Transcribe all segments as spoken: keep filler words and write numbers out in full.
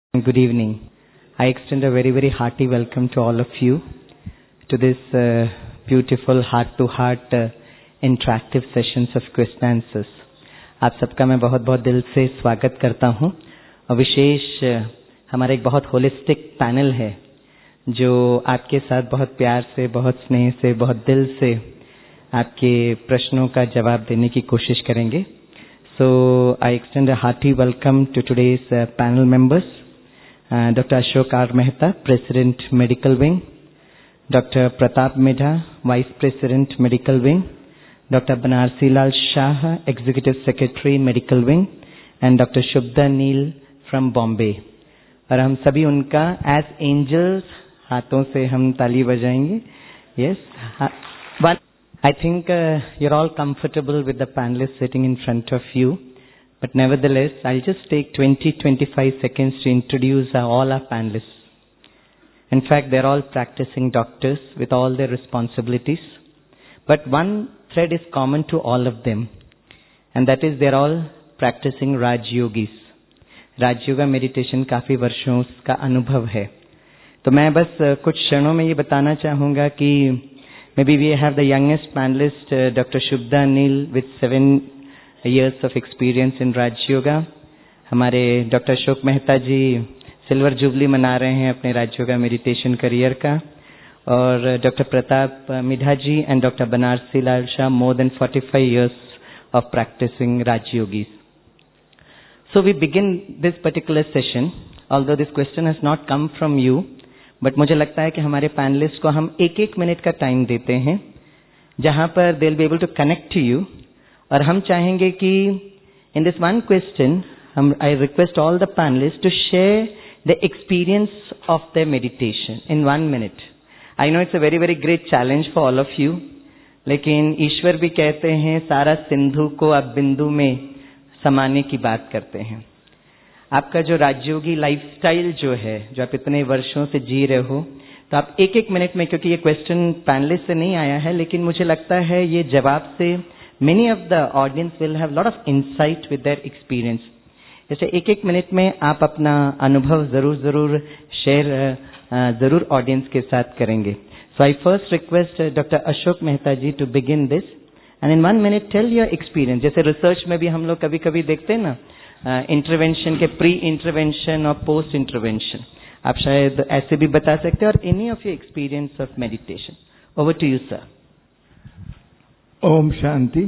Good evening. I extend a very, very hearty welcome to all of you to this uh, beautiful heart-to-heart uh, interactive sessions of question answers. आप सबका मैं बहुत बहुत दिल से स्वागत करता हूँ और विशेष uh, हमारा एक बहुत होलिस्टिक पैनल है जो आपके साथ बहुत प्यार से, बहुत स्नेह से, बहुत दिल से आपके प्रश्नों का जवाब देने की कोशिश करेंगे. So I extend a hearty welcome to today's uh, panel members. Uh, Doctor Ashok R. Mehta, President, Medical Wing. Doctor Pratap Midha, Vice President, Medical Wing. Doctor Banarsi Lal Shah, Executive Secretary, Medical Wing. And Doctor Shubhda Neel from Bombay. और हम सभी उनका as angels हाथों से हम ताली बजाएंगे. Yes. But I think uh, you're all comfortable with the panelists sitting in front of you. But nevertheless, I'll just take twenty to twenty-five seconds to introduce uh, all our panelists. In fact, they're all practicing doctors with all their responsibilities. But one thread is common to all of them. And that is they're all practicing Raj Yogis. Raj Yoga meditation काफी वर्षों का अनुभव है. तो मैं बस uh, कुछ क्षणों में ये बताना चाहूँगा कि maybe we have the youngest panelist, uh, Doctor Shubhda Neel, with seven years of experience in Raj Yoga. हमारे doctor Ashok Mehta ji silver jubilee मना रहे हैं अपने राज योगा मेडिटेशन करियर का. और doctor Pratap Midha ji and doctor Banarasi Lal Shah more than forty-five years of practicing Raj Yogis. So we begin this particular session, although this question has not come from you, but मुझे लगता है कि हमारे पैनलिस्ट को हम एक एक मिनट का टाइम देते हैं जहां पर they'll be able to connect to you. और हम चाहेंगे कि in this one question, हम I request all the panelists to share the experience of their meditation in one minute. I know it's a very very great challenge for all of you. लेकिन ईश्वर भी कहते हैं सारा सिंधु को आप बिंदु में समाने की बात करते हैं. आपका जो राजयोगी लाइफस्टाइल जो है, जो आप इतने वर्षों से जी रहे हो, तो आप एक एक मिनट में, क्योंकि ये क्वेश्चन पैनलिस्ट से नहीं आया है, लेकिन मुझे लगता है ये जवाब से many of the audience will have lot of insight with their experience. जैसे एक एक मिनट में आप अपना अनुभव जरूर जरूर शेयर जरूर ऑडियंस के साथ करेंगे. So I first request Doctor Ashok Mehta ji to begin this and in one minute tell your experience. जैसे रिसर्च में भी हम लोग कभी कभी देखते हैं ना इंटरवेंशन के प्री इंटरवेंशन और पोस्ट इंटरवेंशन, आप शायद ऐसे भी बता सकते हैं. और any of your experience of meditation. Over to you sir. Om Shanti.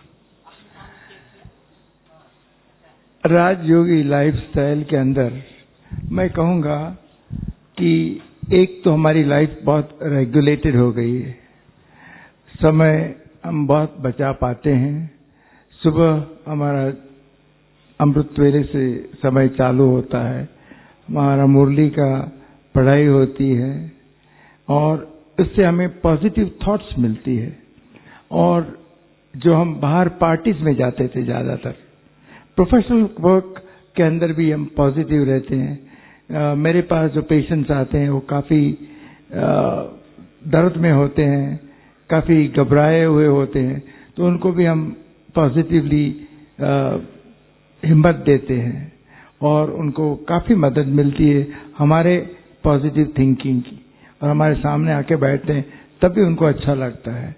Rajyogi lifestyle के अंदर मैं कहूँगा कि एक तो हमारी लाइफ बहुत रेगुलेटेड हो गई है. समय हम बहुत बचा पाते हैं. सुबह हमारा अमृत वेले से समय चालू होता है, हमारा मुरली का पढ़ाई होती है और इससे हमें पॉजिटिव थॉट्स मिलती है. और जो हम बाहर पार्टीज में जाते थे, ज्यादातर प्रोफेशनल वर्क के अंदर भी हम पॉजिटिव रहते हैं. uh, मेरे पास जो पेशेंट्स आते हैं वो काफी uh, दर्द में होते हैं, काफी घबराए हुए होते हैं, तो उनको भी हम पॉजिटिवली uh, हिम्मत देते हैं और उनको काफी मदद मिलती है हमारे पॉजिटिव थिंकिंग की. और हमारे सामने आके बैठते हैं तब भी उनको अच्छा लगता है.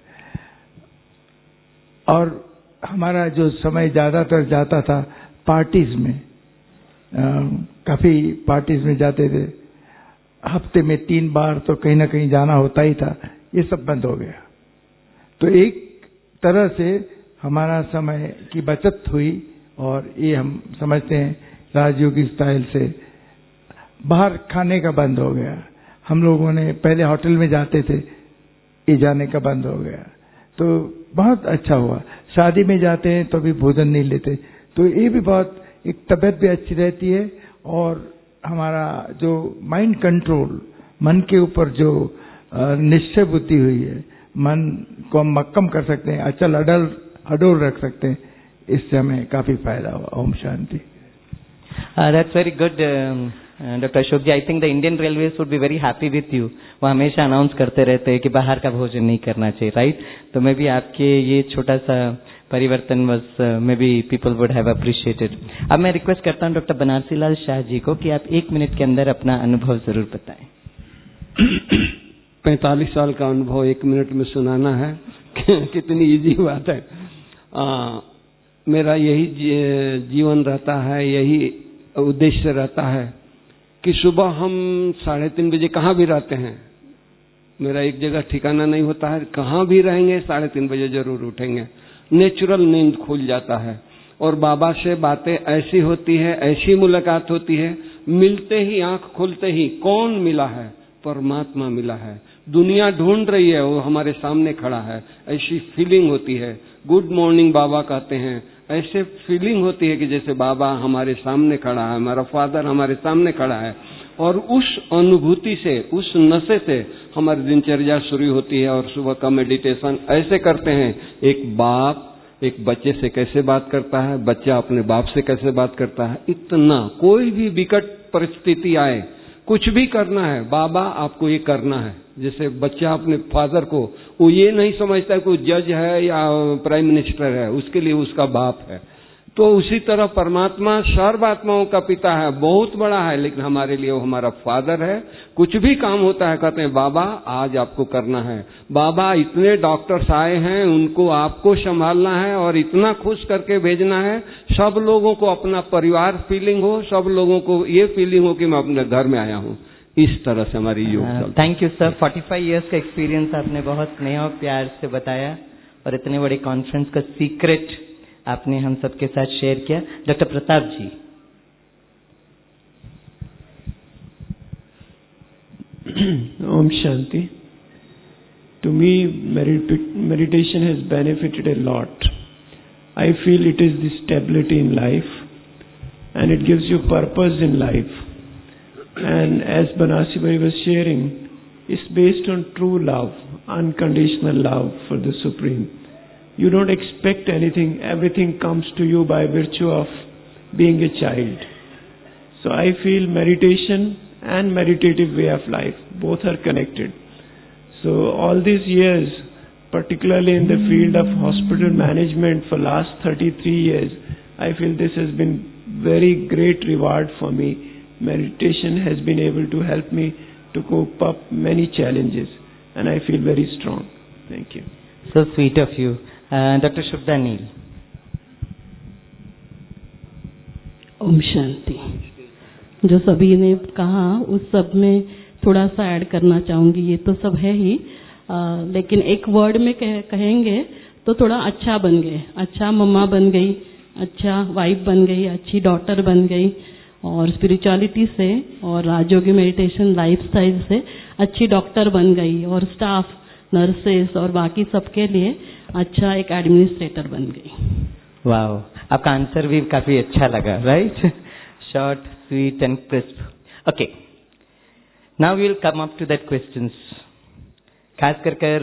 और हमारा जो समय ज्यादातर जाता था पार्टीज में, आ, काफी पार्टीज में जाते थे. हफ्ते में तीन बार तो कहीं ना कहीं जाना होता ही था. ये सब बंद हो गया. तो एक तरह से हमारा समय की बचत हुई और ये हम समझते हैं राजयोगी स्टाइल से. बाहर खाने का बंद हो गया. हम लोगों ने पहले होटल में जाते थे, ये जाने का बंद हो गया. तो बहुत अच्छा हुआ. शादी में जाते हैं तो भी भोजन नहीं लेते, तो ये भी बहुत, एक तबीयत भी अच्छी रहती है और हमारा जो माइंड कंट्रोल, मन के ऊपर जो निश्चय बुद्धि हुई है, मन को हम मक्कम कर सकते हैं, अचल अडल अडोल रख सकते हैं. इससे हमें काफी फायदा हुआ. Om Shanti. That's very good doctor Ashok ji, I think the Indian railways would be very happy with you. वो हमेशा अनाउंस करते रहते हैं कि बाहर का भोजन नहीं करना चाहिए, राइट? तो मे बी आपके ये छोटा सा परिवर्तन was maybe people would have appreciated. अब मैं रिक्वेस्ट करता हूँ डॉक्टर बनारसी लाल शाह जी को कि आप एक मिनट के अंदर अपना अनुभव जरूर बताएं. पैंतालीस साल का अनुभव एक मिनट में सुनाना है कितनी इजी बात है. आ, मेरा यही जीवन रहता है, यही उद्देश्य रहता है कि सुबह हम साढ़े तीन बजे कहाँ भी रहते हैं, मेरा एक जगह ठिकाना नहीं होता है, कहाँ भी रहेंगे साढ़े तीन बजे जरूर उठेंगे. नेचुरल नींद खुल जाता है और बाबा से बातें ऐसी होती है, ऐसी मुलाकात होती है, मिलते ही आंख खुलते ही कौन मिला है? परमात्मा मिला है. दुनिया ढूंढ रही है, वो हमारे सामने खड़ा है, ऐसी फीलिंग होती है. गुड मॉर्निंग बाबा कहते हैं, ऐसे फीलिंग होती है कि जैसे बाबा हमारे सामने खड़ा है, हमारा फादर हमारे सामने खड़ा है. और उस अनुभूति से, उस नशे से हमारी दिनचर्या शुरू होती है. और सुबह का मेडिटेशन ऐसे करते हैं, एक बाप एक बच्चे से कैसे बात करता है, बच्चा अपने बाप से कैसे बात करता है. इतना कोई भी विकट परिस्थिति आए, कुछ भी करना है, बाबा आपको ये करना है. जैसे बच्चा अपने फादर को, वो ये नहीं समझता है कोई जज है या प्राइम मिनिस्टर है, उसके लिए उसका बाप है. तो उसी तरह परमात्मा सर्वात्माओं का पिता है, बहुत बड़ा है, लेकिन हमारे लिए वो हमारा फादर है. कुछ भी काम होता है कहते हैं बाबा आज आपको करना है. बाबा इतने डॉक्टर्स आए हैं, उनको आपको संभालना है और इतना खुश करके भेजना है, सब लोगों को अपना परिवार फीलिंग हो, सब लोगों को ये फीलिंग हो कि मैं अपने घर में आया हूँ. इस तरह से हमारी योग. Thank you sir. Forty five years का एक्सपीरियंस आपने बहुत स्नेह और प्यार से बताया और इतने बड़े कॉन्फ्रेंस का सीक्रेट आपने हम सबके साथ शेयर किया. Doctor Pratap ji. Om Shanti. To me, meditation has benefited a lot. I feel it is the stability in life and it gives you purpose in life. And as Banasi Bhai was sharing, it's based on true love, unconditional love for the Supreme. You don't expect anything, everything comes to you by virtue of being a child. So I feel meditation and meditative way of life, both are connected. So all these years, particularly in the field of hospital management for last thirty-three years, I feel this has been very great reward for me. Meditation has been able to help me to cope up many challenges and I feel very strong. Thank you. So sweet of you. Uh, Doctor Shubda Neel. ओम शांति. जो सभी ने कहा उस सब में थोड़ा सा ऐड करना चाहूंगी. ये तो सब है ही, आ, लेकिन एक वर्ड में कह, कहेंगे तो थोड़ा अच्छा बन गए, अच्छा मम्मा बन गई, अच्छा वाइफ बन गई, अच्छी डॉटर बन गई और स्पिरिचुअलिटी से और राजयोगी मेडिटेशन लाइफस्टाइल से अच्छी डॉक्टर बन गई और स्टाफ नर्सेस और बाकी सबके लिए अच्छा एक एडमिनिस्ट्रेटर बन गई. वाओ, आपका आंसर भी काफी अच्छा लगा, right? Short, sweet and crisp. Okay, now we will come up to that questions. खास कर कर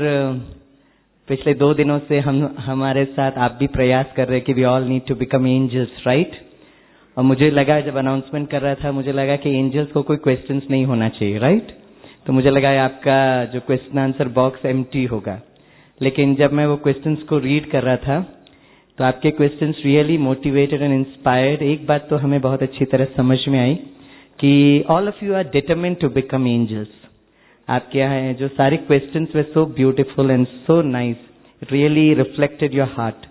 पिछले दो दिनों से हम हमारे साथ आप भी प्रयास कर रहे हैं कि we all need to become angels, right? और मुझे लगा जब अनाउंसमेंट कर रहा था, मुझे लगा कि एंजल्स को कोई क्वेश्चंस नहीं होना चाहिए, राइट? तो मुझे लगा आपका जो क्वेश्चन आंसर बॉक्स एम्प्टी होगा. लेकिन जब मैं वो क्वेश्चंस को रीड कर रहा था तो आपके questions really motivated and inspired. एक बात तो हमें बहुत अच्छी तरह समझ में आई कि all of you are determined to become angels. आप क्या है, जो सारे क्वेश्चंस वे so beautiful and so nice, it really reflected your heart.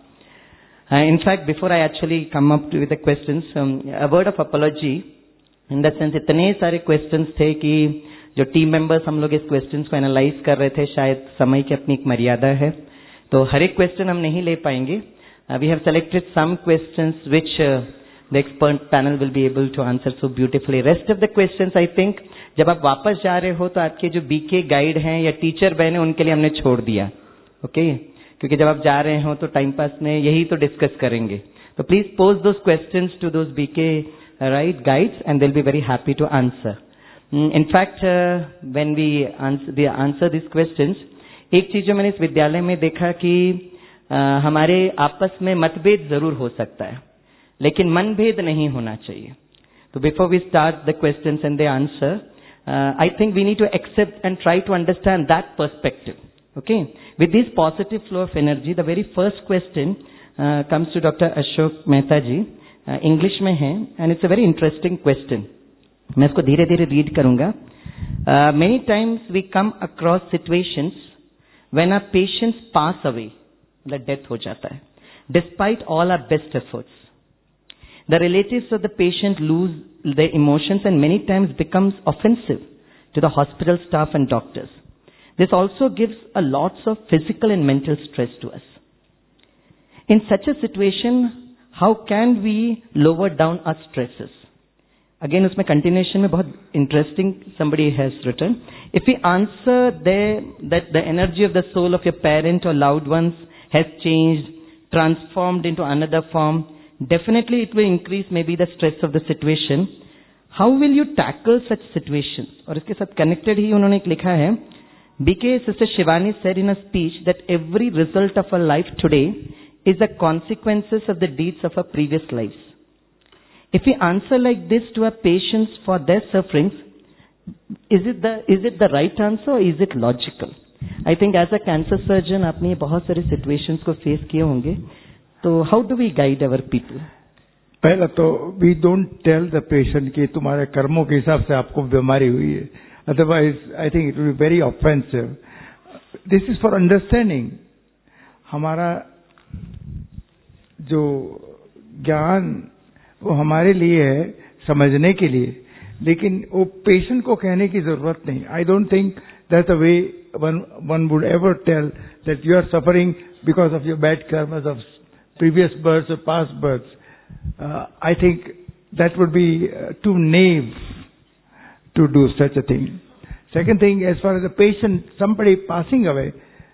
in fact, before I actually come up with the questions, um, a word of apology in the sense इतने सारे questions थे कि जो टीम मेंबर्स हम लोग इस questions को analyse कर रहे थे, शायद समय की अपनी एक मर्यादा है, तो हर एक क्वेश्चन हम नहीं ले पाएंगे. We have selected some questions which the expert panel will be able to answer so beautifully. Rest of the questions I think जब आप वापस जा रहे हो तो आपके जो बीके गाइड हैं या टीचर बहन उनके लिए हमने छोड़ दिया, ओके okay? क्योंकि जब आप जा रहे हो तो टाइम पास में यही तो डिस्कस करेंगे. तो please post those questions to those BK right guides and they will be very happy to answer. In fact, uh, when we answer, they answer these questions, एक चीज जो मैंने इस विद्यालय में देखा कि uh, हमारे आपस में मतभेद जरूर हो सकता है, लेकिन मनभेद नहीं होना चाहिए. So before we start the questions and the answer, uh, I think we need to accept and try to understand that perspective. Okay? With this positive flow of energy, the very first question uh, comes to Doctor Ashok Mehta ji. Uh, English में है, and it's a very interesting question. मैं इसको धीरे धीरे read करूँगा. Uh, many times we come across situations when our patients pass away, like death हो जाता है, despite all our best efforts. The relatives of the patient lose their emotions and many times becomes offensive to the hospital staff and doctors. This also gives a lots of physical and mental stress to us. In such a situation, how can we lower down our stresses? Again, उसमें continuation में बहुत interesting somebody has written. If we answer there that the energy of the soul of your parent or loved ones has changed, transformed into another form, definitely it will increase maybe the stress of the situation. How will you tackle such situations? और इसके साथ connected ही उन्होंने एक लिखा है, B K Sister Shivani said in a speech that every result of our life today is the consequences of the deeds of our previous lives. If we answer like this to our patients for their sufferings, is it the is it the right answer or is it logical? I think as a cancer surgeon, आपने ये बहुत सारे situations को face किए होंगे. तो how do we guide our people? पहला तो we don't tell the patient कि तुम्हारे कर्मों के हिसाब से आपको बीमारी हुई है. Otherwise, I think it will be very offensive. This is for understanding. हमारा जो ज्ञान वो हमारे लिए है समझने के लिए, लेकिन वो पेशेंट को कहने की जरूरत नहीं. I don't think that's the way one one would ever tell that you are suffering because of your bad karmas of previous births or past births. Uh, I think that would be uh, too naive to do such a thing. Second thing, as far as the patient, somebody passing away,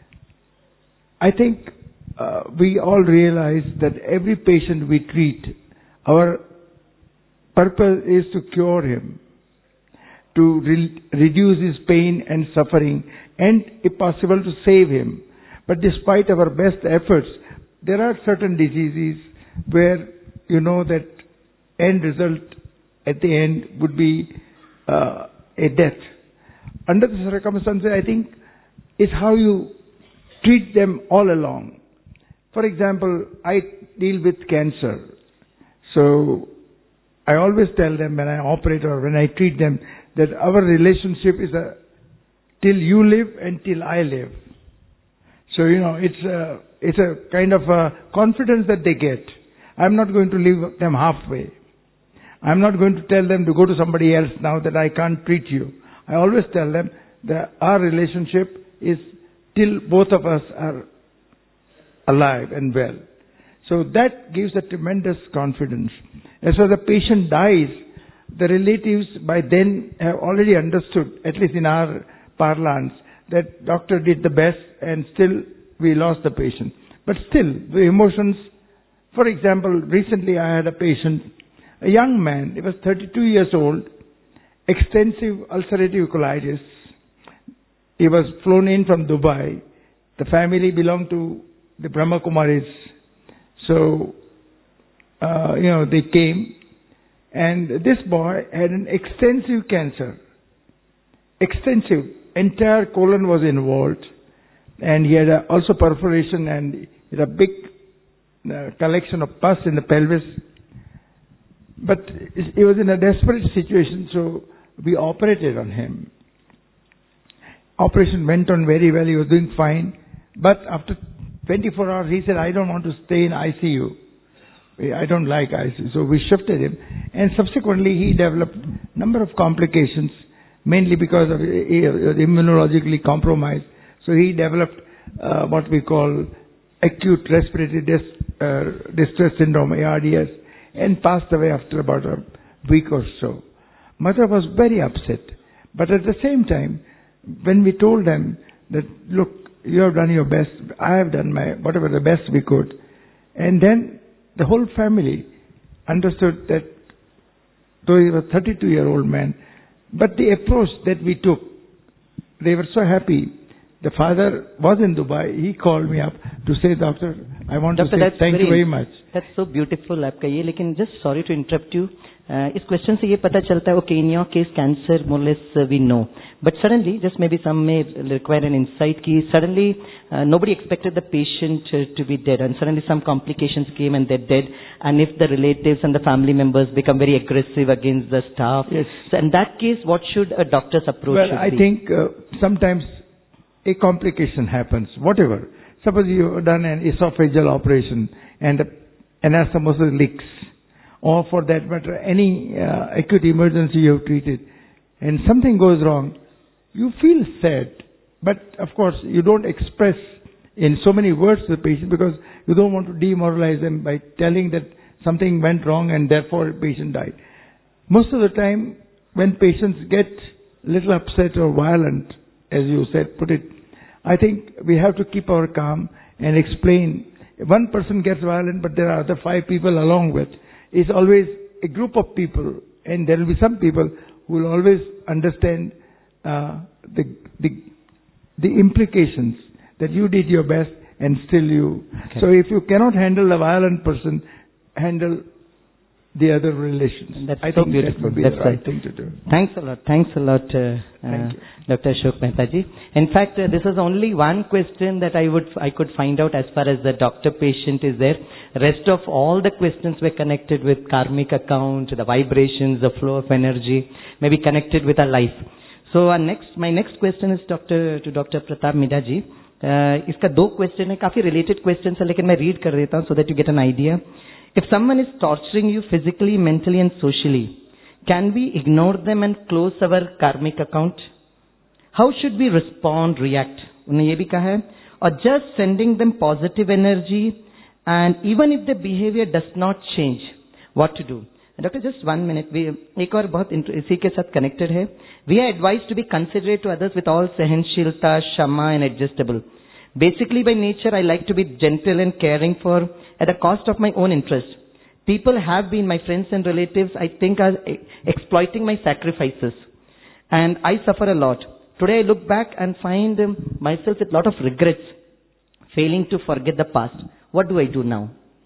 I think uh, we all realize that every patient we treat, our purpose is to cure him, to re- reduce his pain and suffering, and if possible to save him. But despite our best efforts, there are certain diseases where you know that end result at the end would be uh, a death. Under the circumstances, I think it's how you treat them all along. For example, I deal with cancer. So I always tell them when I operate or when I treat them that our relationship is a till you live and till I live. So, you know, it's a, it's a kind of a confidence that they get. I'm not going to leave them halfway. I'm not going to tell them to go to somebody else now that I can't treat you. I always tell them that our relationship is till both of us are alive and well. So that gives a tremendous confidence. As far as the patient dies, the relatives by then have already understood, at least in our parlance, that doctor did the best and still we lost the patient. But still, the emotions, for example, recently I had a patient, a young man, he was thirty-two years old, extensive ulcerative colitis. He was flown in from Dubai. The family belonged to the Brahma Kumaris. So, uh, you know, they came, and this boy had an extensive cancer. Extensive. Entire colon was involved, and he had a, also perforation, and he had a big uh, collection of pus in the pelvis. But he was in a desperate situation, so we operated on him. Operation went on very well. He was doing fine. But after twenty-four hours, he said, I don't want to stay in I C U. I don't like I C U. So we shifted him. And subsequently, he developed a number of complications, mainly because of he was immunologically compromised. So he developed uh, what we call acute respiratory dis- uh, distress syndrome, A R D S, and passed away after about a week or so. Mother was very upset. But at the same time, when we told them that, look, you have done your best, I have done my whatever the best we could, and then the whole family understood that, though he was a thirty-two-year-old man, but the approach that we took, they were so happy. The father was in Dubai. He called me up to say, Doctor, I want Doctor, to say thank you very much. That's so beautiful, आपका ये. लेकिन just sorry to interrupt you. uh, इस question से ये पता चलता है okay in your case cancer more less we know but suddenly just may be some may require an insight की suddenly nobody expected the patient uh, to be dead and suddenly some complications came and they're dead and if the relatives and the family members become very aggressive against the staff. Yes. So in that case what should a doctor's approach well, should I be? think uh, sometimes a complication happens, whatever. Suppose you have done an esophageal operation and the anastomosis leaks, or for that matter any uh, acute emergency you have treated and something goes wrong, you feel sad. But of course, you don't express in so many words to the patient because you don't want to demoralize them by telling that something went wrong and therefore the patient died. Most of the time, when patients get little upset or violent, as you said, put it, I think we have to keep our calm and explain. One person gets violent, but there are other five people along with. It's always a group of people, and there will be some people who will always understand uh, the the the implications that you did your best and still you. Okay. So if you cannot handle a violent person, handle the other relations. That's I so think beautiful. that would be That's the right, right thing to do. Thanks a lot. Thanks a lot, uh, uh, Doctor Ashok Mehta ji. In fact, uh, this is only one question that I would I could find out as far as the doctor-patient is there. Rest of all the questions were connected with karmic account, the vibrations, the flow of energy, maybe connected with our life. So our next, my next question is Doctor to Doctor Pratap Mida ji. Uh, इसका दो question है, काफी related question है, लेकिन मैं read कर देता हूँ so that you get an idea. If someone is torturing you physically, mentally and socially, can we ignore them and close our karmic account? How should we respond, react? उन्होंने ये भी कहा है, or just sending them positive energy and even if the behavior does not change, what to do? Doctor, just one minute. We, एक और बहुत इसी के साथ connected है. We are advised to be considerate to others with all सहनशीलता, क्षमा and adjustable. Basically, by nature, I like to be gentle and caring for at the cost of my own interest. People have been, my friends and relatives, I think, are exploiting my sacrifices. And I suffer a lot. Today, I look back and find um, myself with a lot of regrets, failing to forget the past. What do I do now?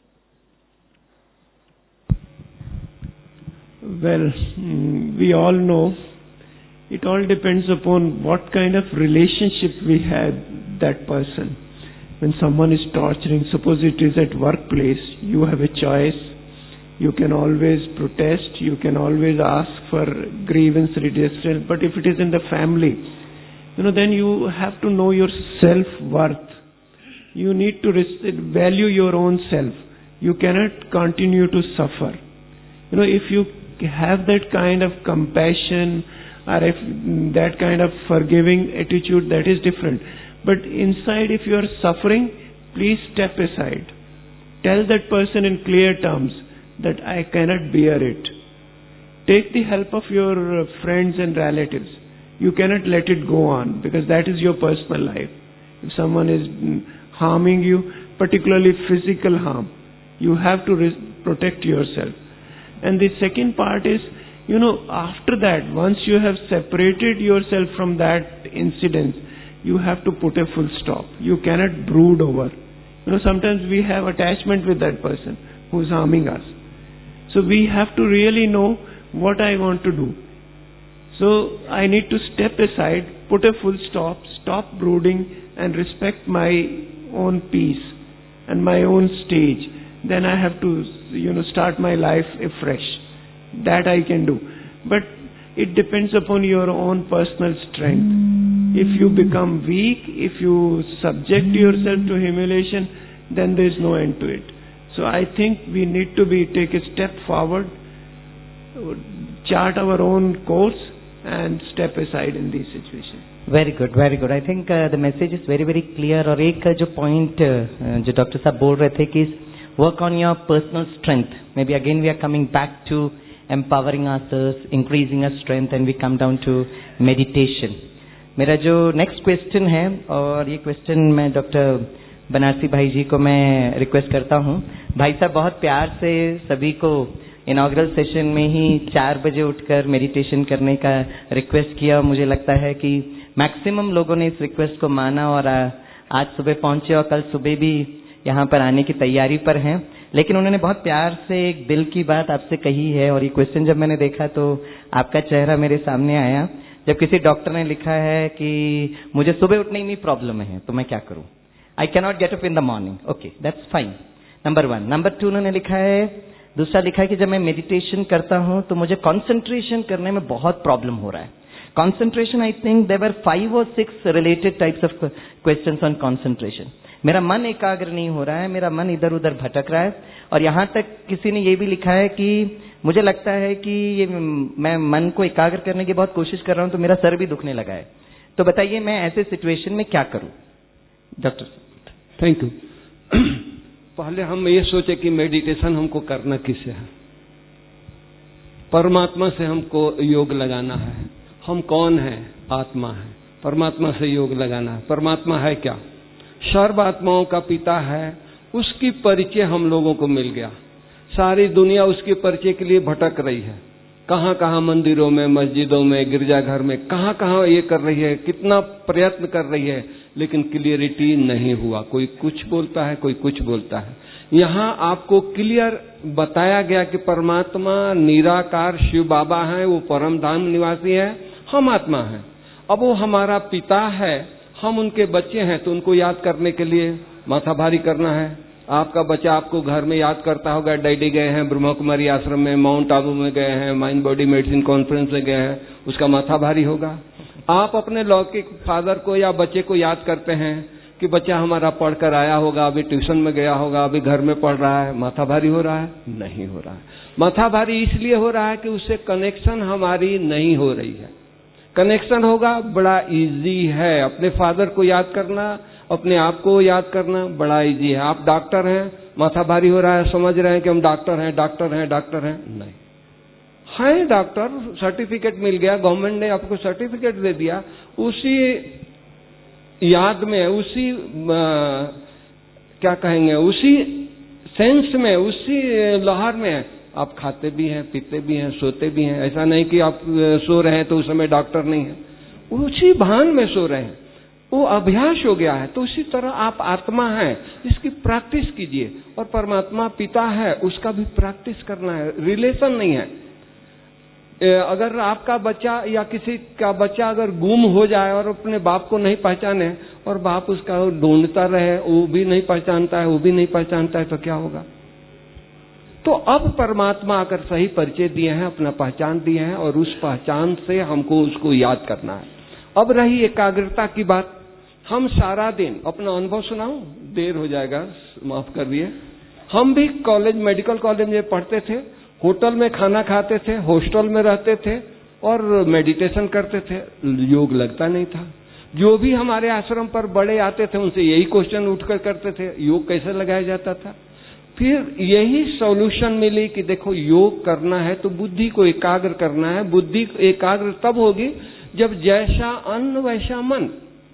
Well, mm, we all know it all depends upon what kind of relationship we had that person. When someone is torturing, suppose it is at workplace, you have a choice. You can always protest, you can always ask for grievance redressal, but if it is in the family, you know, then you have to know your self-worth. You need to res- value your own self. You cannot continue to suffer. You know, if you have that kind of compassion or if that kind of forgiving attitude, that is different. But inside, if you are suffering, please step aside. Tell that person in clear terms that I cannot bear it. Take the help of your friends and relatives. You cannot let it go on because that is your personal life. If someone is harming you, particularly physical harm, you have to re- protect yourself. And the second part is, you know, after that, once you have separated yourself from that incident, you have to put a full stop. You cannot brood over. You know, sometimes we have attachment with that person who is harming us. So we have to really know what I want to do. So I need to step aside, put a full stop, stop brooding and respect my own peace and my own stage. Then I have to, you know, start my life afresh. That I can do. But it depends upon your own personal strength. If you become weak, if you subject yourself to humiliation, then there is no end to it. So I think we need to be take a step forward, chart our own course, and step aside in these situations. Very good, very good. I think uh, the message is very, very clear. और एक जो point uh, जो doctor साहब बोल रहे थे कि work on your personal strength. Maybe again we are coming back to empowering ourselves, increasing our strength, and we come down to meditation. मेरा जो next question है, और ये question मैं डॉक्टर बनारसी भाई जी को मैं रिक्वेस्ट करता हूँ. भाई साहब बहुत प्यार से सभी को इनॉग्रल सेशन में ही चार बजे उठकर मेडिटेशन करने का रिक्वेस्ट किया. मुझे लगता है कि मैक्सिमम लोगों ने इस रिक्वेस्ट को माना और आज सुबह पहुंचे और कल सुबह भी यहाँ पर आने की तैयारी पर हैं. लेकिन उन्होंने बहुत प्यार से एक दिल की बात आपसे कही है, और ये क्वेश्चन जब मैंने देखा तो आपका चेहरा मेरे सामने आया। जब किसी डॉक्टर ने लिखा है कि मुझे सुबह उठने में प्रॉब्लम है तो मैं क्या करूं, I can not get up in the morning, okay that's fine, number one. Number two उन्होंने लिखा है, दूसरा लिखा है कि जब मैं मेडिटेशन करता हूं तो मुझे कंसंट्रेशन करने में बहुत प्रॉब्लम हो रहा है। Concentration, I think there were five और six related types of questions on concentration. मेरा मन एकाग्र नहीं हो रहा है, मेरा मन इधर उधर भटक रहा है, और यहां तक किसी ने ये भी लिखा है कि मुझे लगता है कि ये मैं मन को एकाग्र करने की बहुत कोशिश कर रहा हूं तो मेरा सर भी दुखने लगा है। तो बताइए मैं ऐसे सिचुएशन में क्या करूं डॉक्टर? Thank you. पहले हम ये सोचे कि मेडिटेशन हमको करना किससे है? परमात्मा से हमको योग लगाना है। हम कौन हैं? आत्मा है। परमात्मा से योग लगाना है। परमात्मा है क्या? सर्व आत्माओं का पिता है। उसकी परिचय हम लोगों को मिल गया। सारी दुनिया उसके परिचय के लिए भटक रही है। कहां कहां मंदिरों में, मस्जिदों में, गिरजाघर में, कहां कहां ये कर रही है, कितना प्रयत्न कर रही है, लेकिन क्लियरिटी नहीं हुआ। कोई कुछ बोलता है, कोई कुछ बोलता है। यहाँ आपको क्लियर बताया गया कि परमात्मा निराकार शिव बाबा है, वो परम धाम निवासी है, हम आत्मा है। अब वो हमारा पिता है, हम उनके बच्चे हैं, तो उनको याद करने के लिए माथा भारी करना है। आपका बच्चा आपको घर में याद करता होगा, डैडी गए हैं ब्रह्मा कुमारी आश्रम में, माउंट आबू में गए हैं, माइंड बॉडी मेडिसिन कॉन्फ्रेंस में गए हैं, उसका माथा भारी होगा। आप अपने लौकिक फादर को या बच्चे को याद करते हैं कि बच्चा हमारा पढ़कर आया होगा, अभी ट्यूशन में गया होगा, अभी घर में पढ़ रहा है, माथा भारी हो रहा है? नहीं हो रहा है। माथा भारी इसलिए हो रहा है कि उससे कनेक्शन हमारी नहीं हो रही है। कनेक्शन होगा, बड़ा इजी है। अपने फादर को याद करना, अपने आप को याद करना बड़ा इजी है। आप डॉक्टर हैं, माथा भारी हो रहा है, समझ रहे हैं कि हम डॉक्टर हैं, डॉक्टर हैं, डॉक्टर हैं, नहीं है डॉक्टर, सर्टिफिकेट मिल गया, गवर्नमेंट ने आपको सर्टिफिकेट दे दिया, उसी याद में, उसी आ, क्या कहेंगे, उसी सेंस में, उसी लहर में आप खाते भी हैं, पीते भी हैं, सोते भी हैं। ऐसा नहीं कि आप सो रहे हैं तो उस समय डॉक्टर नहीं है, उसी भान में सो रहे हैं, वो अभ्यास हो गया है। तो उसी तरह आप आत्मा हैं, इसकी प्रैक्टिस कीजिए। और परमात्मा पिता है, उसका भी प्रैक्टिस करना है। रिलेशन नहीं है। अगर आपका बच्चा या किसी का बच्चा अगर गुम हो जाए और अपने बाप को नहीं पहचाने, और बाप उसका ढूंढता रहे, वो भी नहीं पहचानता है, वो भी नहीं पहचानता है, तो क्या होगा? तो अब परमात्मा अगर सही परिचय दिए हैं, अपना पहचान दिए हैं, और उस पहचान से हमको उसको याद करना है। अब रही एकाग्रता की बात, हम सारा दिन अपना अनुभव सुनाऊं, देर हो जाएगा, माफ करिए। हम भी कॉलेज, मेडिकल कॉलेज में पढ़ते थे, होटल में खाना खाते थे, हॉस्टल में रहते थे और मेडिटेशन करते थे, योग लगता नहीं था। जो भी हमारे आश्रम पर बड़े आते थे उनसे यही क्वेश्चन उठकर करते थे, योग कैसे लगाया जाता था। फिर यही सॉल्यूशन मिली कि देखो, योग करना है तो बुद्धि को एकाग्र करना है। बुद्धि एकाग्र तब होगी जब जैसा अन्न वैसा मन।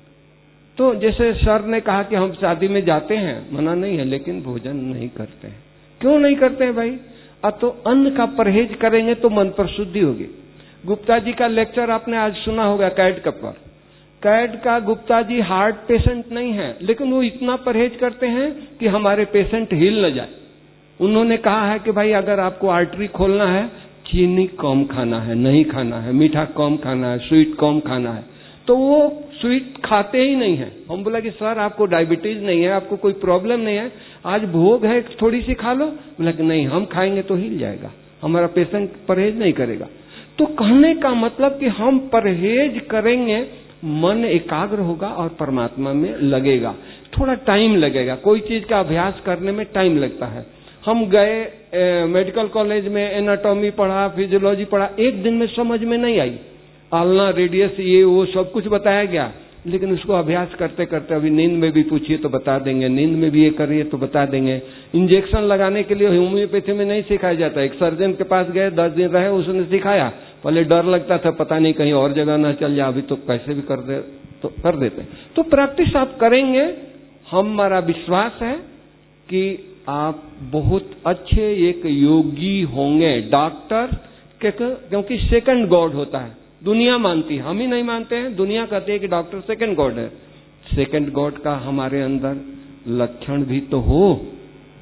तो जैसे सर ने कहा कि हम शादी में जाते हैं, मना नहीं है, लेकिन भोजन नहीं करते हैं। क्यों नहीं करते हैं भाई? अब तो अन्न का परहेज करेंगे तो मन पर शुद्धि होगी। गुप्ता जी का लेक्चर आपने आज सुना होगा कैड का पर। कैड का गुप्ता जी हार्ट पेशेंट नहीं है, लेकिन वो इतना परहेज करते हैं कि हमारे पेशेंट हिल न जाए। उन्होंने कहा है कि भाई अगर आपको आर्टरी खोलना है, चीनी कम खाना है, नहीं खाना है, मीठा कम खाना है, स्वीट कम खाना है। तो वो स्वीट खाते ही नहीं है। हम बोला कि सर आपको डायबिटीज नहीं है, आपको कोई प्रॉब्लम नहीं है, आज भोग है थोड़ी सी खा लो। बोला कि नहीं, हम खाएंगे तो हिल जाएगा, हमारा पेशेंट परहेज नहीं करेगा। तो कहने का मतलब कि हम परहेज करेंगे, मन एकाग्र होगा और परमात्मा में लगेगा। थोड़ा टाइम लगेगा, कोई चीज का अभ्यास करने में टाइम लगता है। हम गए मेडिकल कॉलेज में, एनाटॉमी पढ़ा, फिजियोलॉजी पढ़ा, एक दिन में समझ में नहीं आई। आलना, रेडियस, ये वो सब कुछ बताया गया, लेकिन उसको अभ्यास करते करते, अभी नींद में भी पूछिए तो बता देंगे, नींद में भी ये करिए तो बता देंगे। इंजेक्शन लगाने के लिए होम्योपैथी में नहीं सिखाया जाता। एक सर्जन के पास गए, दस दिन रहे, उसने सिखाया। पहले डर लगता था, पता नहीं कहीं और जगह ना चल जाए, अभी तो कैसे भी कर दे तो कर देते। तो प्रैक्टिस आप करेंगे, हमारा विश्वास है कि आप बहुत अच्छे एक योगी होंगे। डॉक्टर क्योंकि सेकंड गॉड होता है, दुनिया मानती है, हम ही नहीं मानते हैं। दुनिया कहती है कि डॉक्टर सेकंड गॉड है। सेकंड गॉड का हमारे अंदर लक्षण भी तो हो।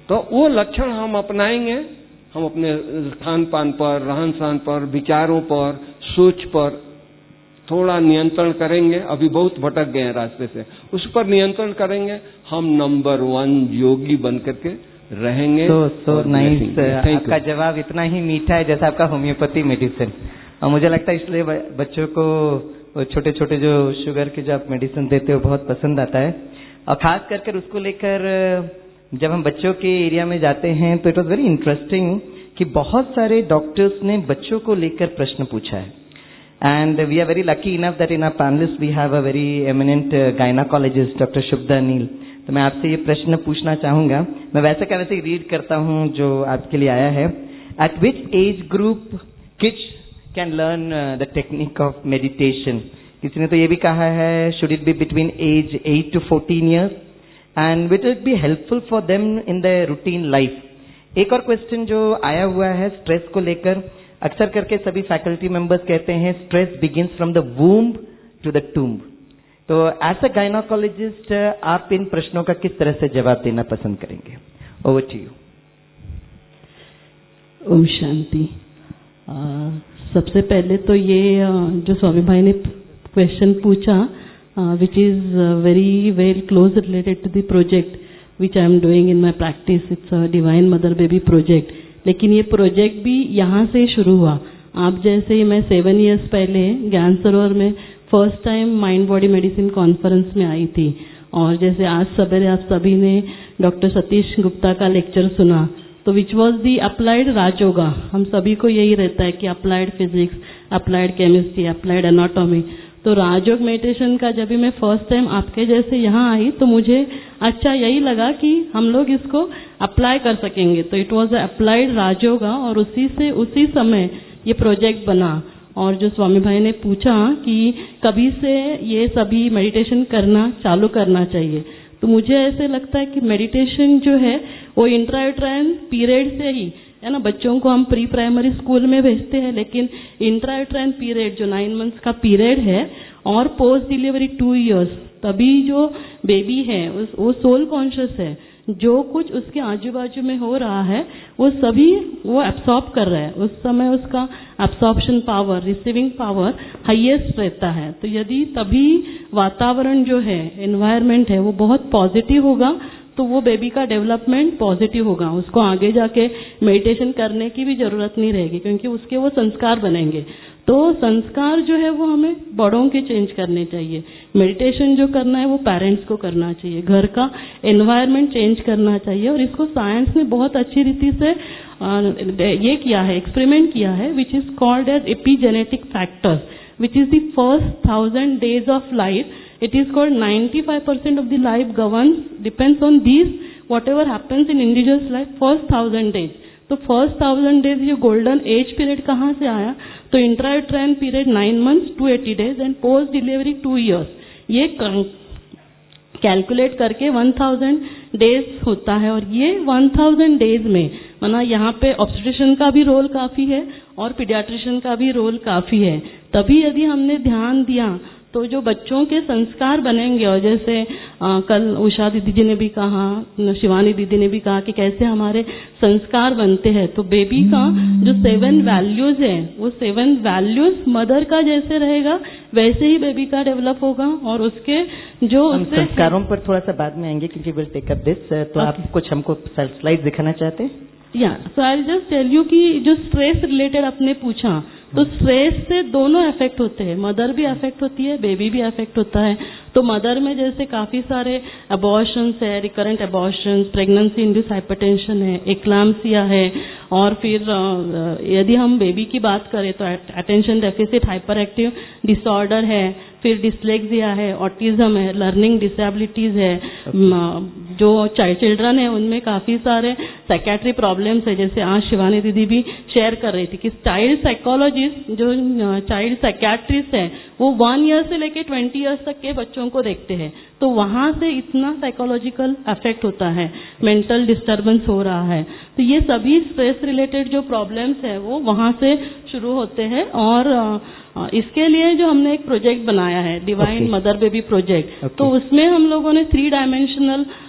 तो वो लक्षण हम अपनाएंगे, हम अपने खान पान पर, रहन सहन पर, विचारों पर, सोच पर थोड़ा नियंत्रण करेंगे। अभी बहुत भटक गए हैं रास्ते से, उस पर नियंत्रण करेंगे, हम नंबर वन योगी बन करके रहेंगे। so, so nice. आपका जवाब इतना ही मीठा है जैसा आपका होम्योपैथी मेडिसिन, और मुझे लगता है इसलिए बच्चों को छोटे छोटे जो शुगर के जो आप मेडिसिन देते हो बहुत पसंद आता है। और खास करके उसको लेकर जब हम बच्चों के एरिया में जाते हैं तो इट वॉज वेरी इंटरेस्टिंग कि बहुत सारे डॉक्टर्स ने बच्चों को लेकर प्रश्न पूछा है। And we are very lucky enough that in our panelist we have a very eminent gynaecologist doctor Shubhada Neel. तो मैं आपसे ये प्रश्न पूछना चाहूंगा, मैं वैसे क्या वैसे ही रीड करता हूँ जो आपके लिए आया है। At which age group kids can learn the technique of meditation? किसी ने तो ये भी कहा है should it be between age eight to fourteen years and will it be helpful for them in the routine life? एक और question जो आया हुआ है स्ट्रेस को लेकर, अक्सर करके सभी फैकल्टी मेंबर्स कहते हैं stress begins from the womb to the tomb. तो एज अ गायनाकोलॉजिस्ट आप इन प्रश्नों का किस तरह से जवाब देना पसंद करेंगे? Over to you. ओम शांति। सबसे पहले तो ये uh, जो स्वामी भाई ने क्वेश्चन पूछा which is very very close related to the project which I am doing in my practice, it's a divine mother baby project. लेकिन ये प्रोजेक्ट भी यहाँ से शुरू हुआ। आप जैसे ही मैं सेवन इयर्स पहले ज्ञान सरोवर में first time mind body medicine conference में आई थी, और जैसे आज सवेरे आप सभी ने डॉक्टर सतीश गुप्ता का लेक्चर सुना, तो which was the applied Rajyoga. हम सभी को यही रहता है कि applied physics, applied chemistry, applied anatomy. तो राजयोग मेडिटेशन का जब भी मैं फर्स्ट टाइम आपके जैसे यहाँ आई तो मुझे अच्छा यही लगा कि हम लोग इसको अप्लाई कर सकेंगे। तो इट वॉज अप्लाइड राजयोगा, और उसी से उसी समय ये प्रोजेक्ट बना। और जो स्वामी भाई ने पूछा कि कभी से ये सभी मेडिटेशन करना चालू करना चाहिए, तो मुझे ऐसे लगता है कि मेडिटेशन जो है वो इंट्रायूट्राइन पीरियड से ही है ना। बच्चों को हम प्री प्राइमरी स्कूल में भेजते हैं, लेकिन इंट्रायूट्राइन पीरियड जो नाइन मंथ्स का पीरियड है और पोस्ट डिलीवरी टू इयर्स, तभी जो बेबी है उस, वो सोल कॉन्शियस है। जो कुछ उसके आजू बाजू में हो रहा है वो सभी वो एब्सॉर्ब कर रहा है। उस समय उसका absorption power, receiving power highest रहता है। तो यदि तभी वातावरण जो है, एनवायरमेंट है, वो बहुत पॉजिटिव होगा तो वो बेबी का डेवलपमेंट पॉजिटिव होगा। उसको आगे जाके मेडिटेशन करने की भी जरूरत नहीं रहेगी, क्योंकि उसके वो संस्कार बनेंगे। तो संस्कार जो है वो हमें बड़ों के चेंज करने चाहिए। मेडिटेशन जो करना है वो पेरेंट्स को करना चाहिए, घर का एनवायरनमेंट चेंज करना चाहिए। और इसको साइंस ने बहुत अच्छी रीति से ये किया है, एक्सपेरिमेंट किया है, which is called as epigenetic factors, which is the first thousand days of life. It is called ninety-five percent of the life governs, depends on these, whatever happens in individual's life, first thousand days. तो first thousand days ये golden age period कहाँ से आया? तो intrauterine period nine months two eighty days and post delivery two years, ये calculate करके one thousand days होता है। और ये वन थाउजेंड डेज में माना यहाँ पे ऑब्स्टेट्रिशियन का भी रोल काफी है और पीडियाट्रिशियन का भी रोल काफी है। तभी यदि हमने ध्यान दिया तो जो बच्चों के संस्कार बनेंगे। और जैसे आ, कल उषा दीदी जी ने भी कहा, शिवानी दीदी ने भी कहा कि कैसे हमारे संस्कार बनते हैं। तो बेबी का जो सेवन वैल्यूज है वो सेवन वैल्यूज मदर का जैसे रहेगा वैसे ही बेबी का डेवलप होगा। और उसके जो हम संस्कारों पर थोड़ा सा बाद में आएंगे क्योंकि विल टेक अप दिस। तो आप कुछ हमको स्लाइड दिखाना चाहते हैं? या so I just tell you कि जो स्ट्रेस रिलेटेड आपने पूछा, तो स्ट्रेस से दोनों इफेक्ट होते हैं, मदर भी इफेक्ट होती है, बेबी भी इफेक्ट होता है। तो मदर में जैसे काफी सारे अबॉर्शंस है, recurrent abortions, pregnancy induced hypertension है, एक्लाम्सिया है। और फिर यदि हम बेबी की बात करें तो attention deficit hyper active disorder है, फिर डिस्लेक्सिया है, ऑटिज्म है, लर्निंग डिसेबिलिटीज है। जो चाइल्ड चिल्ड्रन है उनमें काफी सारे साइकेट्री प्रॉब्लम्स है, जैसे आज शिवानी दीदी भी शेयर कर रही थी कि चाइल्ड साइकोलॉजिस्ट जो चाइल्ड साइकेट्रिस्ट है वो वन ईयर से लेके ट्वेंटी ईयर्स तक के बच्चों को देखते हैं। तो वहां से इतना साइकोलॉजिकल अफेक्ट होता है, मेंटल डिस्टर्बेंस हो रहा है। तो ये सभी स्ट्रेस रिलेटेड जो प्रॉब्लम्स है वो वहां से शुरू होते हैं। और इसके लिए जो हमने एक प्रोजेक्ट बनाया है, डिवाइन मदर बेबी प्रोजेक्ट, तो उसमें हम लोगों ने थ्री डायमेंशनल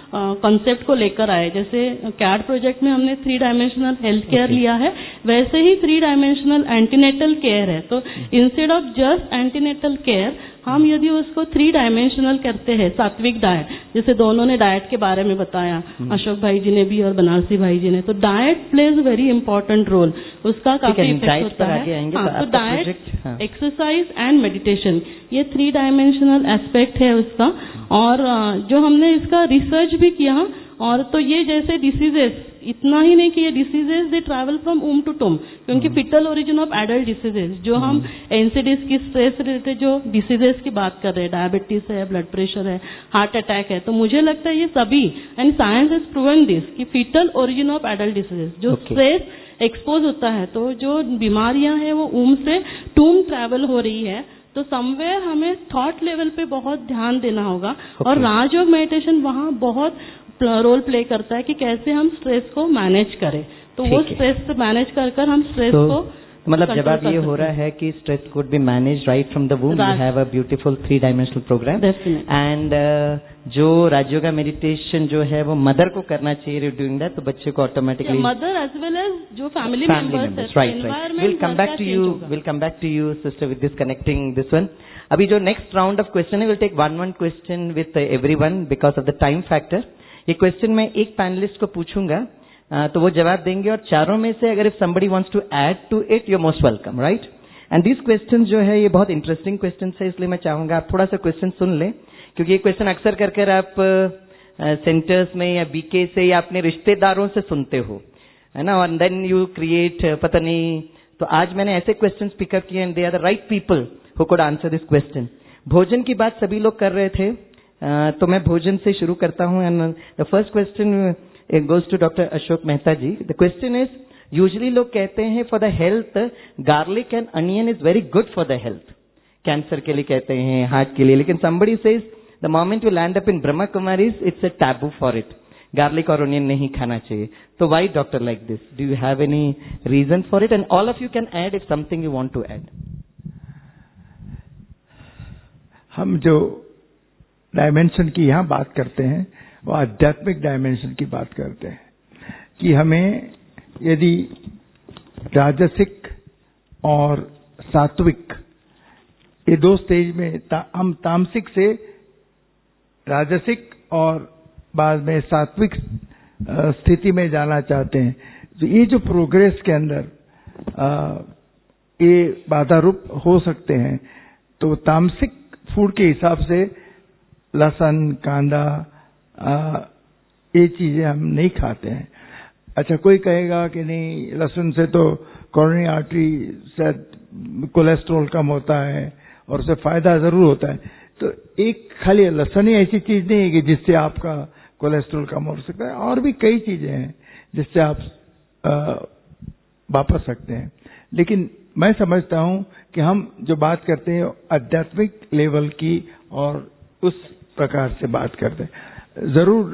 कॉन्सेप्ट को लेकर आए। जैसे कैड प्रोजेक्ट में हमने थ्री डायमेंशनल हेल्थ केयर लिया है, वैसे ही थ्री डायमेंशनल एंटीनेटल केयर है। तो instead of just antenatal care हम यदि उसको थ्री डायमेंशनल करते हैं, सात्विक डाइट, जैसे दोनों ने डाइट के बारे में बताया, अशोक भाई जी ने भी और बनारसी भाई जी ने, तो diet plays very important role, उसका काफी इफेक्ट होता है। हाँ, तो डाइट, एक्सरसाइज एंड मेडिटेशन, ये थ्री डायमेंशनल एस्पेक्ट है उसका। और जो हमने इसका रिसर्च भी किया, और तो ये जैसे डिसीजेस, इतना ही नहीं कि ये diseases they travel from womb to tomb, क्योंकि fetal origin of adult diseases, जो हम एनसीडीज की स्ट्रेस रिलेटेड जो डिसीजेस की बात कर रहे हैं, डायबिटीज है, ब्लड प्रेशर है, हार्ट अटैक है, तो मुझे लगता है ये सभी, and science is proven this कि fetal origin of adult diseases, जो स्ट्रेस एक्सपोज होता है, तो जो बीमारियां हैं वो ऊम से टूम ट्रैवल हो रही है। तो समवेयर हमें थॉट लेवल पे बहुत ध्यान देना होगा। okay. और राजयोग मेडिटेशन वहाँ बहुत रोल प्ले करता है कि कैसे हम स्ट्रेस को मैनेज करें। तो वो स्ट्रेस मैनेज कर कर हम स्ट्रेस so, को मतलब जवाब ये हो रहा है कि stress could be manage right from the womb. You have a beautiful three dimensional programme and जो राजयोगा मेडिटेशन जो है वो मदर को करना चाहिए डूइंग दैट, तो बच्चे को automatically mother as well as जो family members, right right will come back to you will come back to you sister with this connecting this one. अभी जो नेक्स्ट राउंड ऑफ क्वेश्चन है, will take one one question with everyone because of the time factor. ये question मैं एक panelist को पूछूंगा, Uh, तो वो जवाब देंगे, और चारों में से अगर if somebody wants to add to it, you most welcome, right. And this question जो है ये बहुत इंटरेस्टिंग क्वेश्चन है, इसलिए मैं चाहूंगा आप थोड़ा सा क्वेश्चन सुन लें, क्योंकि ये क्वेश्चन अक्सर कर कर आप सेंटर्स uh, में या बीके से या अपने रिश्तेदारों से सुनते हो, है ना, और देन यू क्रिएट पता नहीं। तो आज मैंने ऐसे क्वेश्चन पिकअप किए and they are the right people who could answer this question. भोजन की बात सभी लोग कर रहे थे, uh, तो मैं भोजन से शुरू करता हूँ। And the first question it goes to Doctor Ashok Mehta ji. The question is, usually लोग कहते हैं for the health, garlic and onion is very good for the health. Cancer के लिए कहते हैं, heart के लिए, लेकिन somebody says the moment you land up in Brahma Kumaris, it's a taboo for it. Garlic और onion नहीं खाना चाहिए. So why doctor like this? Do you have any reason for it? And all of you can add if something you want to add. हम जो dimension की यहाँ बात करते हैं वो आध्यात्मिक डायमेंशन की बात करते हैं कि हमें यदि राजसिक और सात्विक ये दो स्टेज में ता, हम तामसिक से राजसिक और बाद में सात्विक स्थिति में जाना चाहते हैं, तो ये जो प्रोग्रेस के अंदर आ, ये बाधा रूप हो सकते हैं। तो तामसिक फूड के हिसाब से लहसुन, कांदा, आ, ये चीजें हम नहीं खाते हैं। अच्छा, कोई कहेगा कि नहीं लहसुन से तो कोरोनरी आर्टरी से कोलेस्ट्रॉल कम होता है और उससे फायदा जरूर होता है। तो एक खाली लहसुन ही ऐसी चीज नहीं है कि जिससे आपका कोलेस्ट्रॉल कम हो सकता है, और भी कई चीजें हैं जिससे आप आ, वापस सकते हैं। लेकिन मैं समझता हूं कि हम जो बात करते हैं आध्यात्मिक लेवल की और उस प्रकार से बात करते हैं। जरूर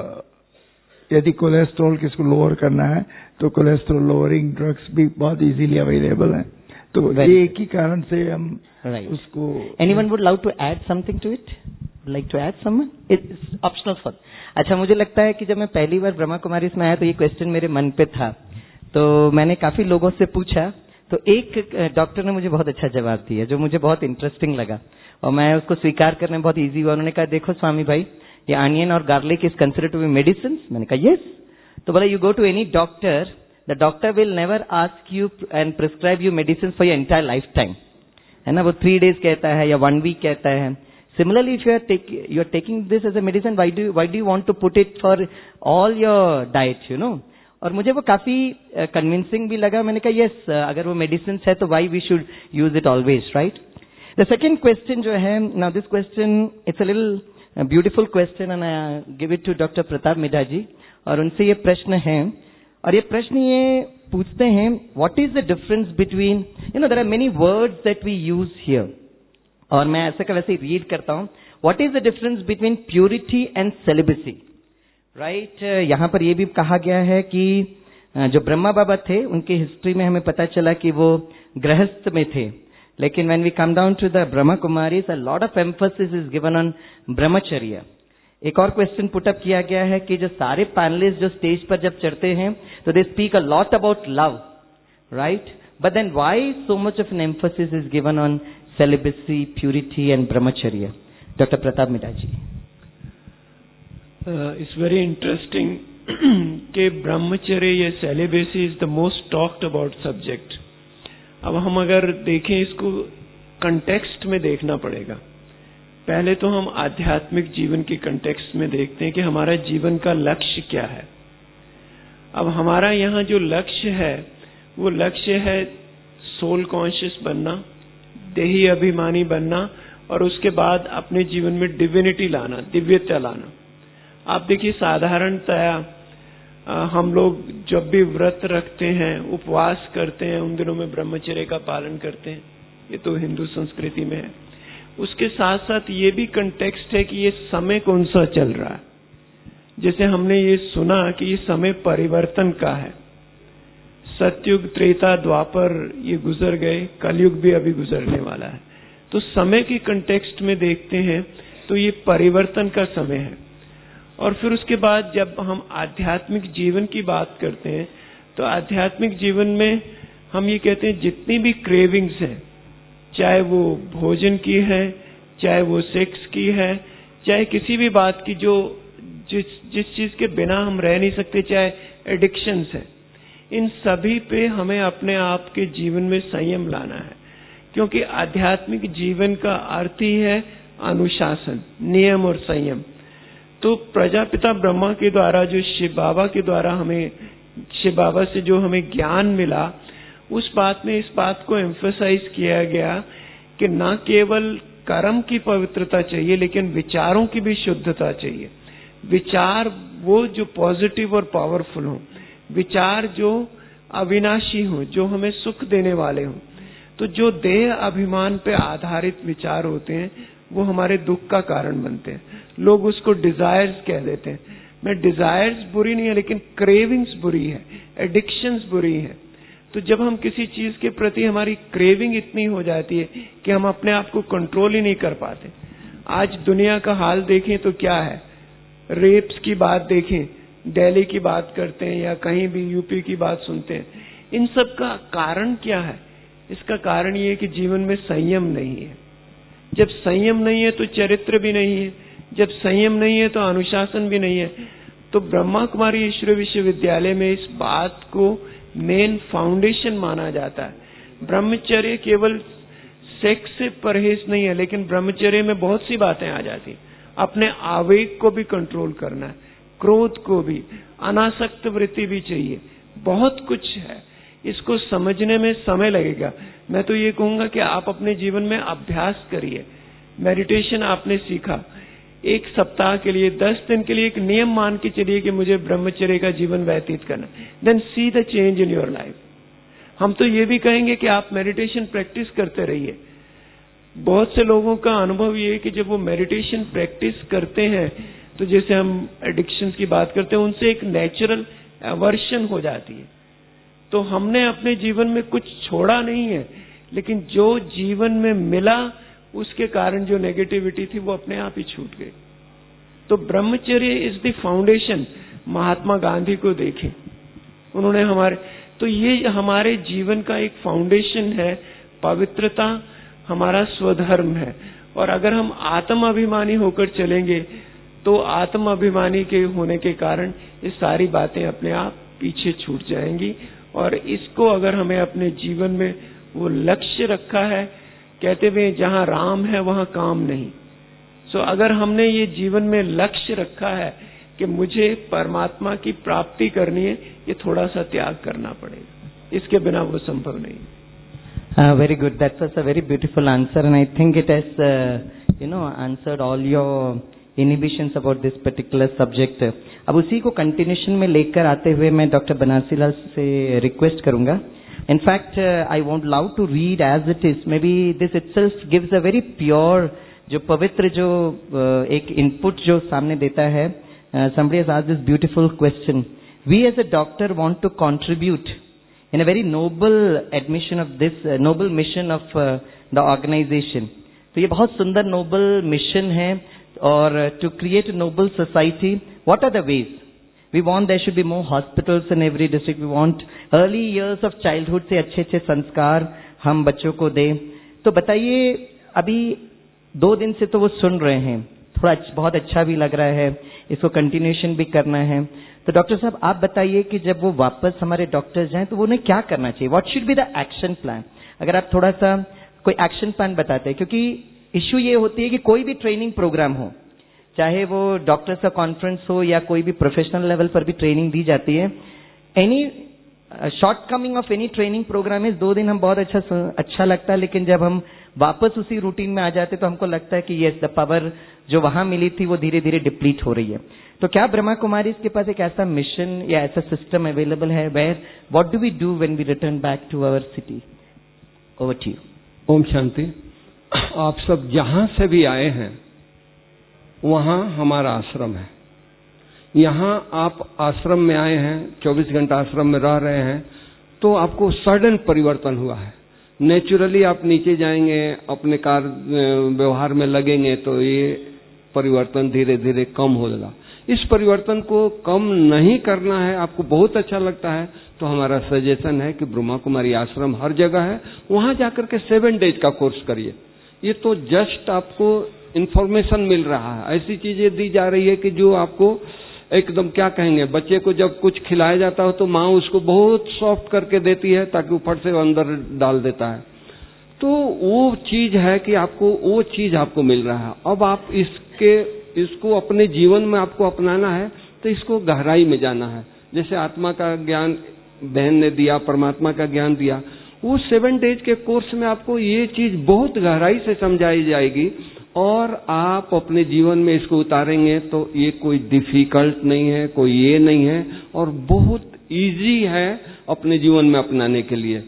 यदि कोलेस्ट्रॉल किसको लोअर करना है तो कोलेस्ट्रॉल लोअरिंग ड्रग्स भी बहुत इजीली अवेलेबल हैं, तो ये एक ही कारण से हम right. उसको। Anyone would love to add something to it, like to add someone, it's optional for. अच्छा, मुझे लगता है कि जब मैं पहली बार ब्रह्मा कुमारी में आया तो ये क्वेश्चन मेरे मन पे था, तो मैंने काफी लोगों से पूछा, तो एक डॉक्टर ने मुझे बहुत अच्छा जवाब दिया जो मुझे बहुत इंटरेस्टिंग लगा और मैं उसको स्वीकार करने में बहुत इजी हुआ। उन्होंने कहा, देखो स्वामी भाई, ये अनियन और garlic is considered to be medicine. मैंने कहा यस। तो बोला, you go to any doctor, the doctor will never ask you and prescribe you medicine for your entire life time, है ना। वो थ्री डेज कहता है या वन वीक कहता है। Similarly if you are take you are taking this as a medicine, why do why do you want to put it for all your diet, you know. और मुझे वो काफी convincing uh, भी लगा। मैंने कहा यस, yes, uh, अगर वो मेडिसिन है तो why we should use it always, right. The second question जो है, now this question it's a little beautiful question and I give it to doctor Pratap Midha ji. और उनसे ये प्रश्न है, और ये प्रश्न ये पूछते हैं, what is the difference between, you know there are many words that we use here, और मैं ऐसे का वैसे रीड करता हूं, what is the difference between purity and celibacy, right. यहाँ पर ये भी कहा गया है कि जो ब्रह्मा बाबा थे उनकी हिस्ट्री में हमें पता चला कि वो गृहस्थ में थे, लेकिन when we come down to the Brahma Kumaris, a lot of emphasis is given on brahmacharya. एक और क्वेश्चन पुटअप किया गया है कि जो सारे पैनलिस्ट जो स्टेज पर जब चढ़ते हैं तो they speak a lot about love, right? But then why so much of an emphasis is given on celibacy, purity and brahmacharya? Doctor Pratap Midha ji. It's very interesting कि ब्रह्मचर्य या celibacy is the most talked about subject. अब हम अगर देखें इसको context में देखना पड़ेगा। पहले तो हम आध्यात्मिक जीवन के कंटेक्स्ट में देखते हैं कि हमारा जीवन का लक्ष्य क्या है। अब हमारा यहाँ जो लक्ष्य है वो लक्ष्य है सोल कॉन्शियस बनना, देही अभिमानी बनना, और उसके बाद अपने जीवन में डिविनिटी लाना, दिव्यता लाना। आप देखिए साधारणतया हम लोग जब भी व्रत रखते हैं, उपवास करते हैं, उन दिनों में ब्रह्मचर्य का पालन करते हैं। ये तो हिंदू संस्कृति में है। उसके साथ साथ ये भी कंटेक्स्ट है कि ये समय कौन सा चल रहा है। जैसे हमने ये सुना कि ये समय परिवर्तन का है। सतयुग, त्रेता, द्वापर ये गुजर गए, कलयुग भी अभी गुजरने वाला है। तो समय के कंटेक्स्ट में देखते हैं तो ये परिवर्तन का समय है। और फिर उसके बाद जब हम आध्यात्मिक जीवन की बात करते हैं तो आध्यात्मिक जीवन में हम ये कहते हैं जितनी भी क्रेविंग्स हैं, चाहे वो भोजन की है, चाहे वो सेक्स की है, चाहे किसी भी बात की जो जिस जिस चीज के बिना हम रह नहीं सकते, चाहे एडिक्शंस है, इन सभी पे हमें अपने आप के जीवन में संयम लाना है। क्योंकि आध्यात्मिक जीवन का अर्थ ही है अनुशासन, नियम और संयम। तो प्रजापिता ब्रह्मा के द्वारा जो शिव बाबा के द्वारा हमें, शिव बाबा से जो हमें ज्ञान मिला, उस बात में इस बात को एम्फसाइज किया गया कि न केवल कर्म की पवित्रता चाहिए लेकिन विचारों की भी शुद्धता चाहिए। विचार वो जो पॉजिटिव और पावरफुल हो, विचार जो अविनाशी हो, जो हमें सुख देने वाले हो। तो जो देह अभिमान पे आधारित विचार होते हैं वो हमारे दुख का कारण बनते हैं। लोग उसको डिजायर्स कह देते हैं। मैं डिजायर्स बुरी नहीं है लेकिन क्रेविंग्स बुरी है, एडिक्शंस बुरी है। तो जब हम किसी चीज के प्रति हमारी क्रेविंग इतनी हो जाती है कि हम अपने आप को कंट्रोल ही नहीं कर पाते। आज दुनिया का हाल देखें तो क्या है, रेप्स की बात देखें, दिल्ली की बात करते हैं या कहीं भी यूपी की बात सुनते हैं। इन सब का कारण क्या है? इसका कारण ये है कि जीवन में संयम नहीं है। जब संयम नहीं है तो चरित्र भी नहीं है, जब संयम नहीं है तो अनुशासन भी नहीं है। तो ब्रह्मा कुमारी ईश्वर विश्वविद्यालय में इस बात को मेन फाउंडेशन माना जाता है। ब्रह्मचर्य केवल सेक्स से परहेज नहीं है, लेकिन ब्रह्मचर्य में बहुत सी बातें आ जाती हैं। अपने आवेग को भी कंट्रोल करना है, क्रोध को भी, अनासक्त वृत्ति भी चाहिए, बहुत कुछ है। इसको समझने में समय लगेगा। मैं तो ये कहूंगा कि आप अपने जीवन में अभ्यास करिए। मेडिटेशन आपने सीखा, एक सप्ताह के लिए, दस दिन के लिए एक नियम मान के चलिए कि मुझे ब्रह्मचर्य का जीवन व्यतीत करना, then see the change in your life. हम तो ये भी कहेंगे कि आप मेडिटेशन प्रैक्टिस करते रहिए। बहुत से लोगों का अनुभव ये है कि जब वो मेडिटेशन प्रैक्टिस करते हैं तो जैसे हम एडिक्शंस की बात करते हैं, उनसे एक नेचुरल एवर्शन हो जाती है। तो हमने अपने जीवन में कुछ छोड़ा नहीं है, लेकिन जो जीवन में मिला उसके कारण जो नेगेटिविटी थी वो अपने आप ही छूट गई। तो brahmacharya is the foundation. Mahatma Gandhi को देखें, उन्होंने हमारे, तो ये हमारे जीवन का एक फाउंडेशन है। पवित्रता हमारा स्वधर्म है। और अगर हम आत्म अभिमानी होकर चलेंगे तो आत्म अभिमानी के होने के कारण ये सारी बातें अपने आप पीछे छूट जाएंगी। और इसको अगर हमें अपने जीवन में वो लक्ष्य रखा है, कहते हुए जहां राम है वहां काम नहीं। सो अगर हमने ये जीवन में लक्ष्य रखा है कि मुझे परमात्मा की प्राप्ति करनी है, ये थोड़ा सा त्याग करना पड़ेगा, इसके बिना वो संभव नहीं। Uh, very good. That was a very beautiful answer, and I think it has, uh, you know, answered all your inhibitions about this particular subject. अब उसी को कंटिन्यूशन में लेकर आते हुए मैं डॉक्टर बनारसी लाल से रिक्वेस्ट करूंगा. In fact, uh, I would love to read as it is. Maybe this itself gives a very pure, जो पवित्र जो uh, एक input जो सामने देता है. Uh, somebody has asked this beautiful question. We as a doctor want to contribute in a very noble admission of this uh, noble mission of uh, the organization. तो ये बहुत सुंदर नोबल मिशन है or uh, to create a noble society, what are the ways? We want there should be more hospitals in every district. We want early years of childhood से अच्छे अच्छे संस्कार हम बच्चों को दें. तो बताइए, अभी दो दिन से तो वो सुन रहे हैं, थोड़ा बहुत अच्छा भी लग रहा है, इसको कंटिन्यूएशन भी करना है. तो डॉक्टर साहब आप बताइए कि जब वो वापस हमारे डॉक्टर्स जाएं तो वो उन्हें क्या करना चाहिए? What should be the action plan? अगर आप थोड़ा सा कोई एक्शन प्लान बताते हैं, क्योंकि इश्यू ये होती है कि कोई भी ट्रेनिंग प्रोग्राम हो, चाहे वो डॉक्टर्स का कॉन्फ्रेंस हो या कोई भी प्रोफेशनल लेवल पर भी ट्रेनिंग दी जाती है, any shortcoming of any training programme is दो दिन हम बहुत अच्छा अच्छा लगता है, लेकिन जब हम वापस उसी रूटीन में आ जाते तो हमको लगता है कि यस द पावर जो वहां मिली थी वो धीरे धीरे डिप्लीट हो रही है. तो क्या ब्रह्मा कुमारी के पास एक ऐसा मिशन या ऐसा सिस्टम अवेलेबल है where what do we do when we return back to our city? Over to you. ओम शांति. आप सब जहां से भी आए हैं वहां हमारा आश्रम है. यहाँ आप आश्रम में आए हैं, चौबीस घंटा आश्रम में रह रहे हैं, तो आपको सडन परिवर्तन हुआ है. नेचुरली आप नीचे जाएंगे, अपने कार्य व्यवहार में लगेंगे तो ये परिवर्तन धीरे धीरे कम होगा. इस परिवर्तन को कम नहीं करना है, आपको बहुत अच्छा लगता है तो हमारा सजेशन है कि ब्रह्मा कुमारी आश्रम हर जगह है, वहां जाकर के सेवन डेज का कोर्स करिए. ये तो जस्ट आपको इंफॉर्मेशन मिल रहा है, ऐसी चीजें दी जा रही है कि जो आपको एकदम क्या कहेंगे, बच्चे को जब कुछ खिलाया जाता हो तो माँ उसको बहुत सॉफ्ट करके देती है ताकि ऊपर से अंदर डाल देता है. तो वो चीज है कि आपको वो चीज आपको मिल रहा है. अब आप इसके इसको अपने जीवन में आपको अपनाना है तो इसको गहराई में जाना है. जैसे आत्मा का ज्ञान बहन ने दिया, परमात्मा का ज्ञान दिया, वो सेवन डेज के कोर्स में आपको ये चीज बहुत गहराई से समझाई जाएगी और आप अपने जीवन में इसको उतारेंगे तो ये कोई डिफिकल्ट नहीं है, कोई ये नहीं है और बहुत इजी है अपने जीवन में अपनाने के लिए.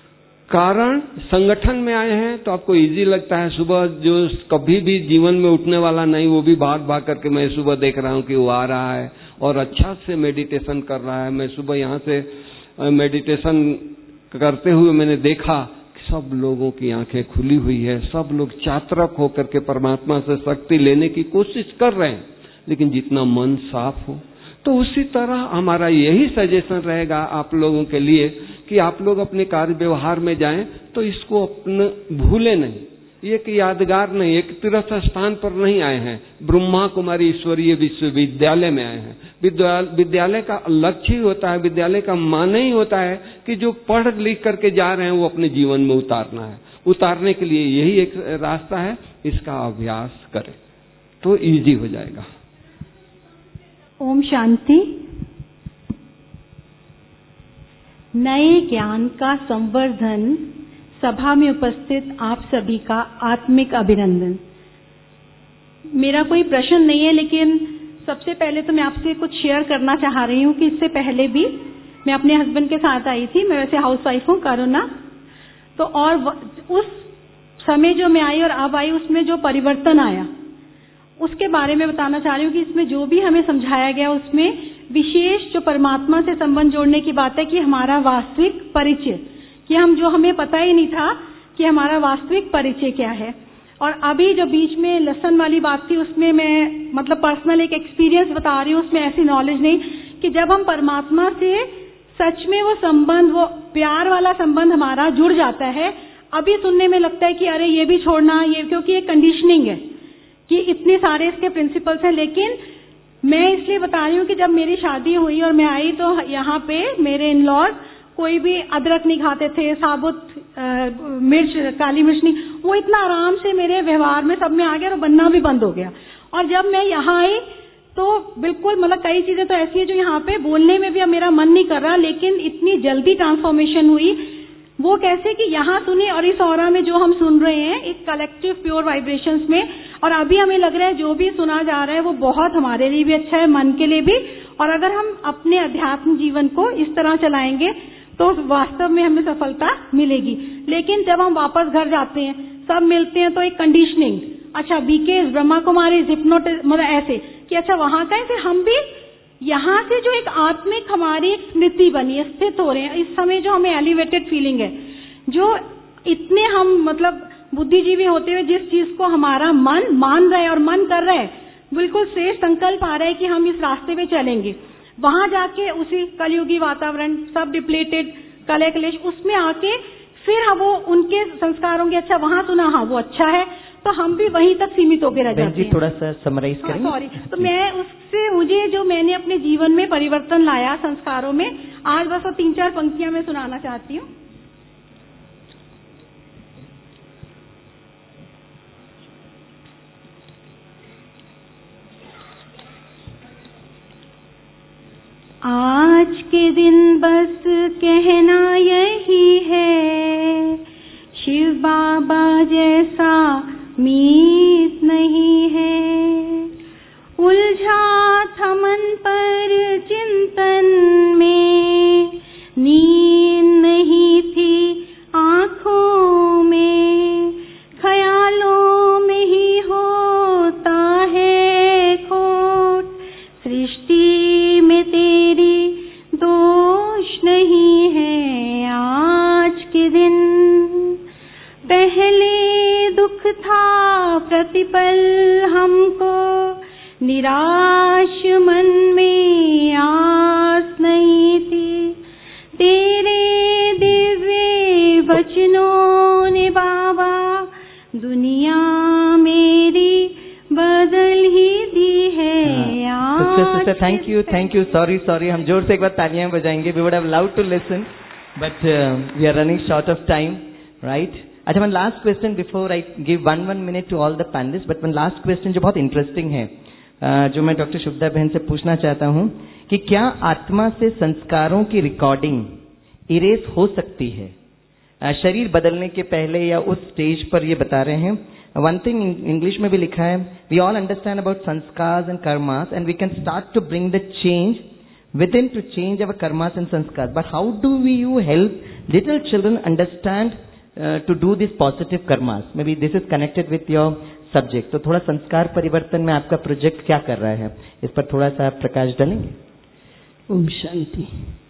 कारण संगठन में आए हैं तो आपको इजी लगता है. सुबह जो कभी भी जीवन में उठने वाला नहीं वो भी भाग भाग करके मैं सुबह देख रहा हूँ कि वो आ रहा है और अच्छा से मेडिटेशन कर रहा है. मैं सुबह यहाँ से मेडिटेशन करते हुए मैंने देखा कि सब लोगों की आंखें खुली हुई है, सब लोग चातरक होकर के परमात्मा से शक्ति लेने की कोशिश कर रहे हैं, लेकिन जितना मन साफ हो. तो उसी तरह हमारा यही सजेशन रहेगा आप लोगों के लिए कि आप लोग अपने कार्य व्यवहार में जाएं तो इसको अपने भूले नहीं. एक यादगार नहीं, एक तीर्थ स्थान पर नहीं आए हैं, ब्रह्मा कुमारी ईश्वरीय विश्वविद्यालय में आए हैं. विद्यालय का लक्ष्य ही होता है, विद्यालय का माने ही होता है कि जो पढ़ लिख करके जा रहे हैं वो अपने जीवन में उतारना है. उतारने के लिए यही एक रास्ता है, इसका अभ्यास करें तो इजी हो जाएगा. ओम शांति. नए ज्ञान का संवर्धन सभा में उपस्थित आप सभी का आत्मिक अभिनंदन. मेरा कोई प्रश्न नहीं है, लेकिन सबसे पहले तो मैं आपसे कुछ शेयर करना चाह रही हूँ कि इससे पहले भी मैं अपने हस्बैंड के साथ आई थी. मैं वैसे हाउस वाइफ हूँ कोरोना, तो और उस समय जो मैं आई और अब आई उसमें जो परिवर्तन आया उसके बारे में बताना चाह रही हूँ कि इसमें जो भी हमें समझाया गया उसमें विशेष जो परमात्मा से संबंध जोड़ने की बात है कि हमारा वास्तविक परिचय, कि हम जो हमें पता ही नहीं था कि हमारा वास्तविक परिचय क्या है. और अभी जो बीच में लेसन वाली बात थी उसमें मैं मतलब पर्सनल एक एक्सपीरियंस बता रही हूँ, उसमें ऐसी नॉलेज नहीं कि जब हम परमात्मा से सच में वो संबंध, वो प्यार वाला संबंध हमारा जुड़ जाता है, अभी सुनने में लगता है कि अरे ये भी छोड़ना, ये क्योंकि ये कंडीशनिंग है कि इतने सारे इसके प्रिंसिपल्स हैं. लेकिन मैं इसलिए बता रही हूँ कि जब मेरी शादी हुई और मैं आई तो यहाँ पे मेरे इन लॉज कोई भी अदरक नहीं खाते थे, साबुत मिर्च, काली मिर्च नहीं, वो इतना आराम से मेरे व्यवहार में सब में आ गया और बनना भी बंद हो गया. और जब मैं यहाँ आई तो बिल्कुल मतलब कई चीजें तो ऐसी है जो यहाँ पे बोलने में भी अब मेरा मन नहीं कर रहा, लेकिन इतनी जल्दी ट्रांसफॉर्मेशन हुई. वो कैसे कि यहाँ सुने और इस ऑरा में जो हम सुन रहे हैं एक कलेक्टिव प्योर वाइब्रेशंस में, और अभी हमें लग रहा है जो भी सुना जा रहा है वो बहुत हमारे लिए भी अच्छा है, मन के लिए भी. और अगर हम अपने अध्यात्म जीवन को इस तरह चलाएंगे तो वास्तव में हमें सफलता मिलेगी. लेकिन जब हम वापस घर जाते हैं, सब मिलते हैं तो एक कंडीशनिंग, अच्छा बीकेएस, ब्रह्मा कुमारी, हिप्नोटिज, मतलब ऐसे कि अच्छा वहां का ऐसे हम भी यहाँ से जो एक आत्मिक हमारी एक स्मृति बनी है, स्थित हो रहे हैं. इस समय जो हमें एलिवेटेड फीलिंग है, जो इतने हम मतलब बुद्धिजीवी होते हुए जिस चीज को हमारा मन मान रहा है और मन कर रहा है, बिल्कुल श्रेष्ठ संकल्प आ रहा है कि हम इस रास्ते पे चलेंगे, वहां जाके उसी कलयुगी वातावरण सब डिप्लेटेड कलह क्लेश उसमें आके फिर हम वो उनके संस्कारों के अच्छा वहां सुना हाँ वो अच्छा है तो हम भी वहीं तक सीमित होकर रह जाते हैं। थोड़ा सा समराइज करेंगे। सॉरी, तो मैं उससे मुझे जो मैंने अपने जीवन में परिवर्तन लाया संस्कारों में, आज बस वो तीन चार पंक्तियां मैं सुनाना चाहती हूँ। आज के दिन बस कहना यही है, शिव बाबा जैसा मीत नहीं है। उलझा था मन पर चिंतन में, नींद नहीं थी आंखों में, ख्यालों में ही होता है खोट, सृष्टि में तेरी दोष नहीं है। आज के दिन पहले दुख था प्रतिपल हमको, निराश मन में आस नहीं थी, तेरे दिव्य वचनों ने बाबा दुनिया मेरी बदल ही दी है। Sister thank you thank you sorry sorry हम जोर से एक बार तालियां बजाएंगे। We would have loved to listen but we are running short of time, right? अच्छा, one last question before I give one one minute to all the panelist, but one last question जो बहुत interesting है, uh, जो मैं doctor Shubhada बहन से पूछना चाहता हूँ कि क्या आत्मा से संस्कारों की रिकॉर्डिंग इरेज हो सकती है? uh, शरीर बदलने के पहले या उस स्टेज पर ये बता रहे हैं। वन थिंग इंग्लिश में भी लिखा है, we all understand about sanskars and karmas and we can start to bring the change within to change our karmas and sanskars. But how do we you help little children understand uh, to do this positive karmas? Maybe this is connected with your subject. तो थोड़ा संस्कार परिवर्तन में आपका project क्या कर रहा है, इस पर थोड़ा सा आप प्रकाश डालेंगे? ओम शांति।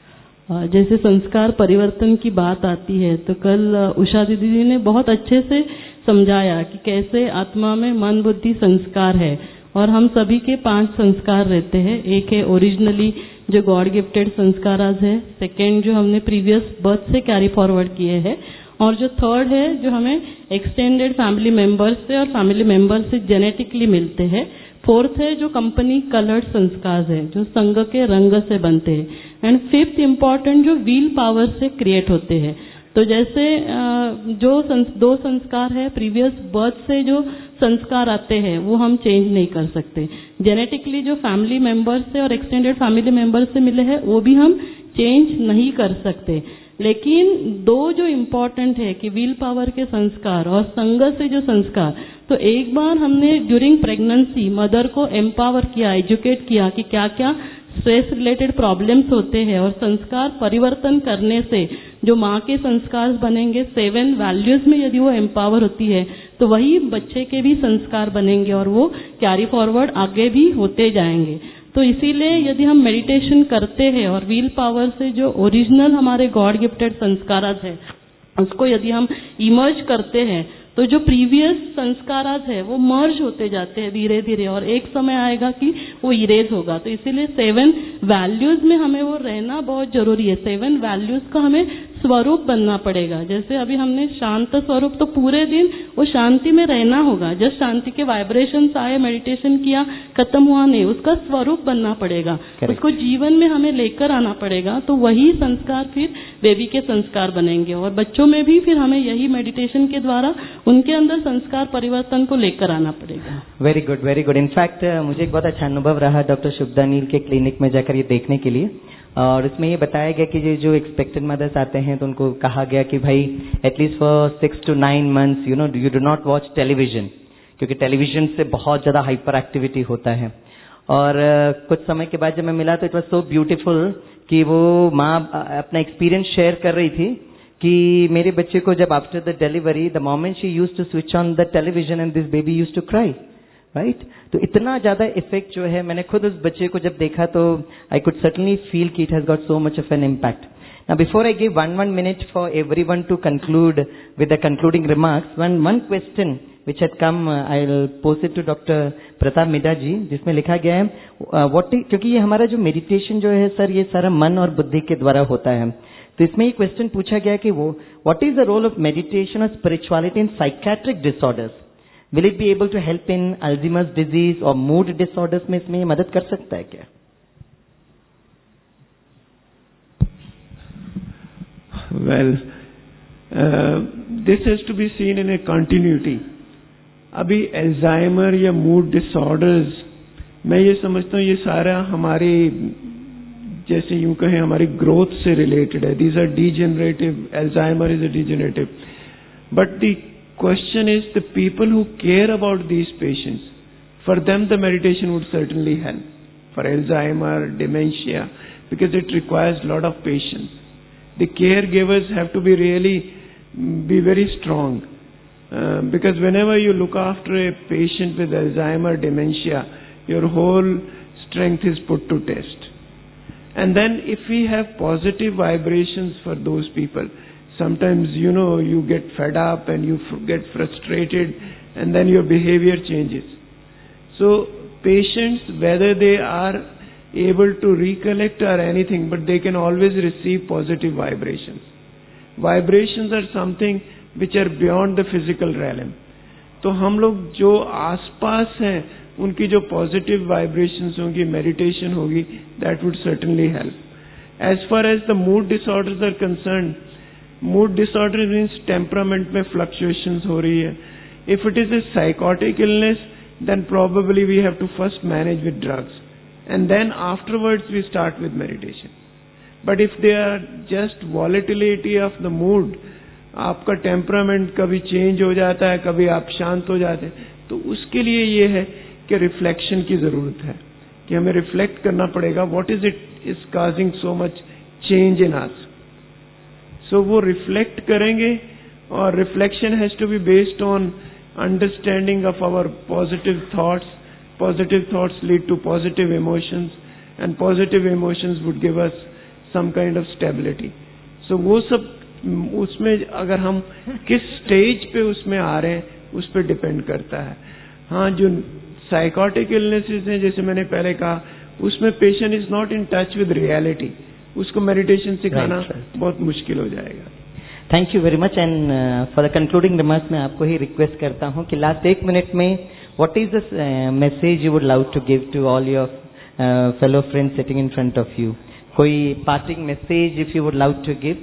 जैसे संस्कार परिवर्तन की बात आती है तो कल उषा दीदी जी ने बहुत अच्छे से समझाया कि कैसे आत्मा में मन बुद्धि संस्कार है और हम सभी के पांच संस्कार रहते हैं। एक है ओरिजिनली जो गॉड गिफ्टेड संस्कार है, सेकेंड जो हमने प्रीवियस बर्थ से कैरी फॉरवर्ड किए हैं, और जो थर्ड है जो हमें एक्सटेंडेड फैमिली मेंबर्स से और फैमिली मेंबर्स से जेनेटिकली मिलते हैं। फोर्थ है जो कंपनी कलर्ड संस्कार है जो संग के रंग से बनते हैं, एंड फिफ्थ इम्पॉर्टेंट जो व्हील पावर से क्रिएट होते हैं। तो जैसे जो संस, दो संस्कार है प्रीवियस बर्थ से जो संस्कार आते हैं वो हम चेंज नहीं कर सकते, जेनेटिकली जो फैमिली मेंबर्स से और एक्सटेंडेड फैमिली मेंबर्स से मिले हैं वो भी हम चेंज नहीं कर सकते। लेकिन दो जो इम्पोर्टेंट है कि व्हील पावर के संस्कार और संग से जो संस्कार, तो एक बार हमने ड्यूरिंग प्रेगनेंसी मदर को एम्पावर किया, एजुकेट किया कि क्या क्या स्ट्रेस रिलेटेड प्रॉब्लम्स होते हैं, और संस्कार परिवर्तन करने से जो माँ के संस्कार बनेंगे, सेवन वैल्यूज में यदि वो एम्पावर होती है तो वही बच्चे के भी संस्कार बनेंगे और वो कैरी फॉरवर्ड आगे भी होते जाएंगे। तो इसीलिए यदि हम मेडिटेशन करते हैं और व्हील पावर से जो ओरिजिनल हमारे गॉड गिफ्टेड संस्कार है उसको यदि हम इमर्ज करते हैं तो जो प्रीवियस संस्कार है वो मर्ज होते जाते हैं धीरे धीरे, और एक समय आएगा कि वो इरेज होगा। तो इसीलिए सेवन वैल्यूज में हमें वो रहना बहुत जरूरी है। सेवन वैल्यूज का हमें स्वरूप बनना पड़ेगा। जैसे अभी हमने शांत स्वरूप, तो पूरे दिन वो शांति में रहना होगा। जब शांति के वाइब्रेशंस आए, मेडिटेशन किया, खत्म हुआ नहीं, उसका स्वरूप बनना पड़ेगा, उसको जीवन में हमें लेकर आना पड़ेगा। तो वही संस्कार फिर बेबी के संस्कार बनेंगे, और बच्चों में भी फिर हमें यही मेडिटेशन के द्वारा उनके अंदर संस्कार परिवर्तन को लेकर आना पड़ेगा। Very good, very good. In fact मुझे एक बहुत अच्छा अनुभव रहा डॉक्टर शुभदा नील के क्लिनिक में जाकर ये देखने के लिए, और इसमें ये बताया गया कि ये जो एक्सपेक्टेड मदर्स आते हैं तो उनको कहा गया कि भाई at least for six to nine months you know you do not watch television, क्योंकि टेलीविजन से बहुत ज्यादा हाइपर एक्टिविटी होता है। और uh, कुछ समय के बाद जब मैं मिला तो इट वॉज सो ब्यूटीफुल कि वो माँ अपना एक्सपीरियंस शेयर कर रही थी कि मेरे बच्चे को जब after the delivery the moment she used to switch on the television and this baby used to cry, right. तो इतना ज्यादा इफेक्ट जो है, मैंने खुद उस बच्चे को जब देखा तो आई कुड सर्टनली फील कि it has got so much of an impact. Now, before I give one one minute for everyone to conclude with the concluding remarks, one one question which had come, uh, I'll pose it to Doctor Pratap Midha ji, जिसमें लिखा गया है, uh, what is, क्योंकि ये हमारा जो meditation जो है सर, ये सारा मन और बुद्धि के द्वारा होता है, तो इसमें ये क्वेश्चन पूछा गया कि वो what is the role of meditation or spirituality in psychiatric disorders? Will it be able to help in Alzheimer's disease or mood disorders में इसमें ये मदद कर सकता है क्या? Well, uh, this has to be seen in a continuity. अभी Alzheimer या मूड डिसऑर्डर्स, मैं ये समझता हूँ ये सारा हमारे, जैसे यूं कहें, हमारी ग्रोथ से रिलेटेड है. These are degenerative. Alzheimer is a degenerative. But the question is the people who care about these patients, for them the meditation would certainly help. For Alzheimer, dementia, because it requires lot of patience. The caregivers have to be really be very strong, uh, because whenever you look after a patient with Alzheimer, dementia, your whole strength is put to test. And then if we have positive vibrations for those people, sometimes, you know, you get fed up and you f- get frustrated, and then your behavior changes. So patients, whether they are able to recollect or anything, but they can always receive positive vibrations. Vibrations are something which are beyond the physical realm. तो हम लोग जो आसपास हैं, उनकी जो positive vibrations होंगी, meditation होगी, that would certainly help. As far as the mood disorders are concerned, mood disorder means temperament में fluctuations हो रही है. If it is a psychotic illness, then probably we have to first manage with drugs. And then afterwards we start with meditation. But if they are just volatility of the mood, आपका temperament कभी change हो जाता है, कभी आप शांत हो जाते हैं, तो उसके लिए ये है कि रिफ्लेक्शन की जरूरत है, कि हमें रिफ्लेक्ट करना पड़ेगा, what is it is causing so much change in us. So वो रिफ्लेक्ट करेंगे, और reflection has to be based on understanding of our positive thoughts. Positive thoughts lead to positive emotions, and positive emotions would give us some kind of stability. So वो सब उसमें अगर हम किस stage पे उसमें आ रहे हैं, उस पर डिपेंड करता है. हाँ, जो साइकोटिक इलनेसेस हैं, जैसे मैंने पहले कहा, उसमें patient is not in touch with reality, उसको मेडिटेशन सिखाना right, right. बहुत मुश्किल हो जाएगा. Thank you very much. And for the concluding remarks मैं आपको ही रिक्वेस्ट करता हूँ कि लास्ट एक मिनट में what is the uh, message you would love to give to all your uh, fellow friends sitting in front of you? कोई parting message if you would love to give?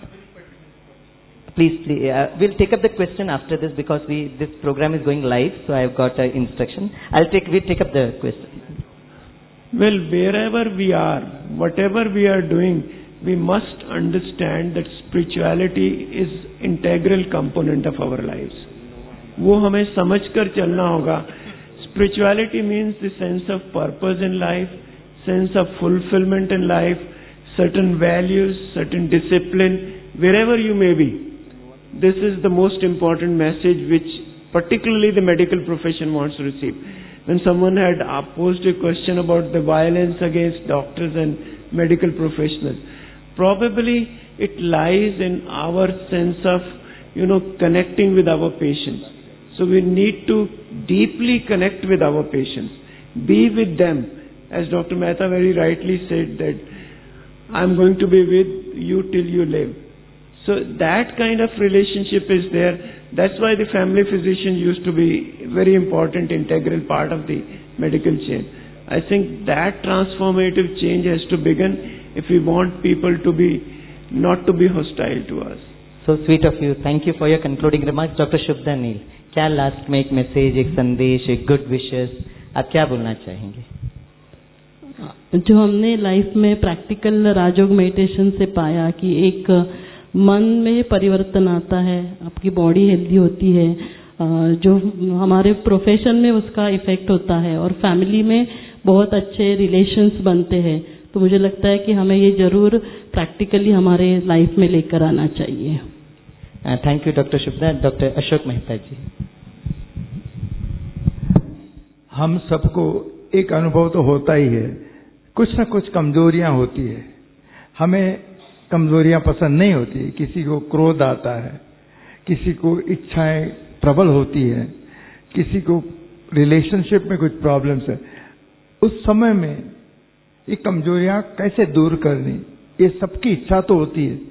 Please, please uh, we'll take up the question after this, because we this program is going live, so I have got uh, instruction. I'll take we'll take up the question. Well, wherever we are, whatever we are doing, we must understand that spirituality is integral component of our lives. वो हमें समझकर चलना होगा. Spirituality means the sense of purpose in life, sense of fulfilment in life, certain values, certain discipline, wherever you may be. This is the most important message which particularly the medical profession wants to receive. When someone had posed a question about the violence against doctors and medical professionals, probably it lies in our sense of, you know, connecting with our patients. So we need to deeply connect with our patients, be with them. As Doctor Mehta very rightly said that I'm going to be with you till you live. So that kind of relationship is there. That's why the family physician used to be a very important integral part of the medical chain. I think that transformative change has to begin if we want people to be not to be hostile to us. So sweet of you. Thank you for your concluding remarks, Doctor Shubhda Neel. क्या last में एक message, एक संदेश, एक good wishes आप क्या बोलना चाहेंगे? जो हमने लाइफ में प्रैक्टिकल राजयोग मेडिटेशन से पाया कि एक मन में परिवर्तन आता है, आपकी बॉडी हेल्दी होती है, जो हमारे प्रोफेशन में उसका इफेक्ट होता है, और फैमिली में बहुत अच्छे रिलेशंस बनते हैं. तो मुझे लगता है कि हमें ये जरूर प्रैक्टिकली हमारे लाइफ में लेकर आना चाहिए. Thank you doctor Shubhda. Doctor Ashok Mehta ji. हम सबको एक अनुभव तो होता ही है, कुछ न कुछ कमजोरियां होती है. हमें कमजोरियां पसंद नहीं होती। किसी को क्रोध आता है, किसी को इच्छाएं प्रबल होती है, किसी को रिलेशनशिप में कुछ प्रॉब्लम्स है। उस समय में ये कमजोरियां कैसे दूर करनी, ये सबकी इच्छा तो होती है।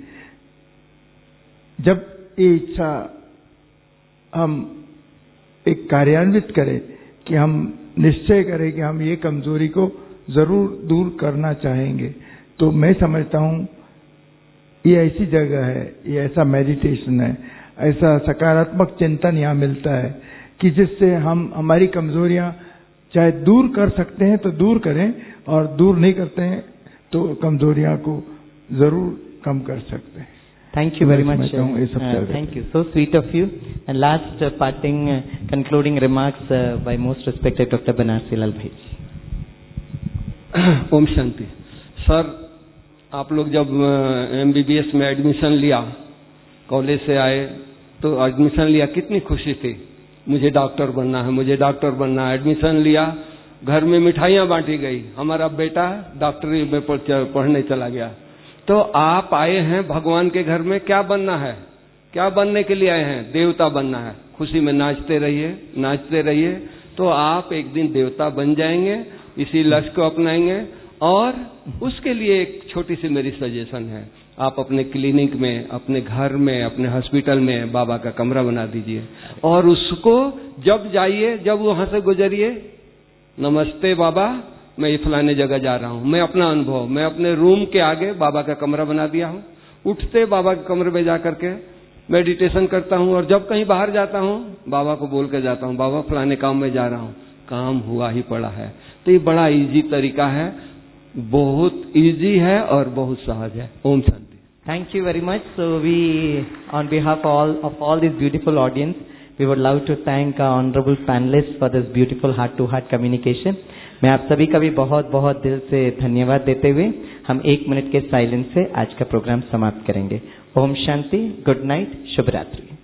जब ये इच्छा हम एक कार्यान्वित करें कि हम निश्चय करें कि हम ये कमजोरी को जरूर दूर करना चाहेंगे, तो मैं समझता हूं ये ऐसी जगह है, ये ऐसा मेडिटेशन है, ऐसा सकारात्मक चिंतन यहाँ मिलता है कि जिससे हम हमारी कमजोरियां चाहे दूर कर सकते हैं तो दूर करें, और दूर नहीं करते हैं तो कमजोरियां को जरूर कम कर सकते हैं। Thank you very much. Uh, thank you. So sweet of you. And last uh, parting, uh, concluding remarks uh, by most respected Doctor Banarsi Lal Bhai ji. ओम शांति। सर, आप लोग जब एमबीबीएस में एडमिशन लिया, कॉलेज से आए तो एडमिशन लिया, कितनी खुशी थी, मुझे डॉक्टर बनना है, मुझे डॉक्टर बनना है। एडमिशन लिया, घर में मिठाइयाँ बांटी गई, हमारा बेटा डॉक्टरी में पढ़ने चला गया। तो आप आए हैं भगवान के घर में, क्या बनना है, क्या बनने के लिए आए हैं? देवता बनना है। खुशी में नाचते रहिए, नाचते रहिए, तो आप एक दिन देवता बन जाएंगे। इसी लक्ष्य को अपनाएंगे। और उसके लिए एक छोटी सी मेरी सजेशन है, आप अपने क्लिनिक में, अपने घर में, अपने हॉस्पिटल में बाबा का कमरा बना दीजिए, और उसको जब जाइए, जब वहां से गुजरिए, नमस्ते बाबा, मैं ये फलाने जगह जा रहा हूँ। मैं अपना अनुभव, मैं अपने रूम के आगे बाबा का कमरा बना दिया हूँ, उठते बाबा के कमरे में जा करके मेडिटेशन करता हूँ, और जब कहीं बाहर जाता हूँ बाबा को बोल के जाता हूँ, बाबा फलाने काम में जा रहा हूँ, काम हुआ ही पड़ा है। तो ये बड़ा इजी तरीका है, बहुत इजी है और बहुत सहज है। Om Shanti. Thank you very much. So we, on behalf of all of all this beautiful audience, we would love to thank our honorable panelists for this beautiful heart-to-heart communication. मैं आप सभी का भी बहुत बहुत दिल से धन्यवाद देते हुए हम एक मिनट के साइलेंस से आज का प्रोग्राम समाप्त करेंगे। ओम शांति, गुड नाइट, शुभ रात्रि।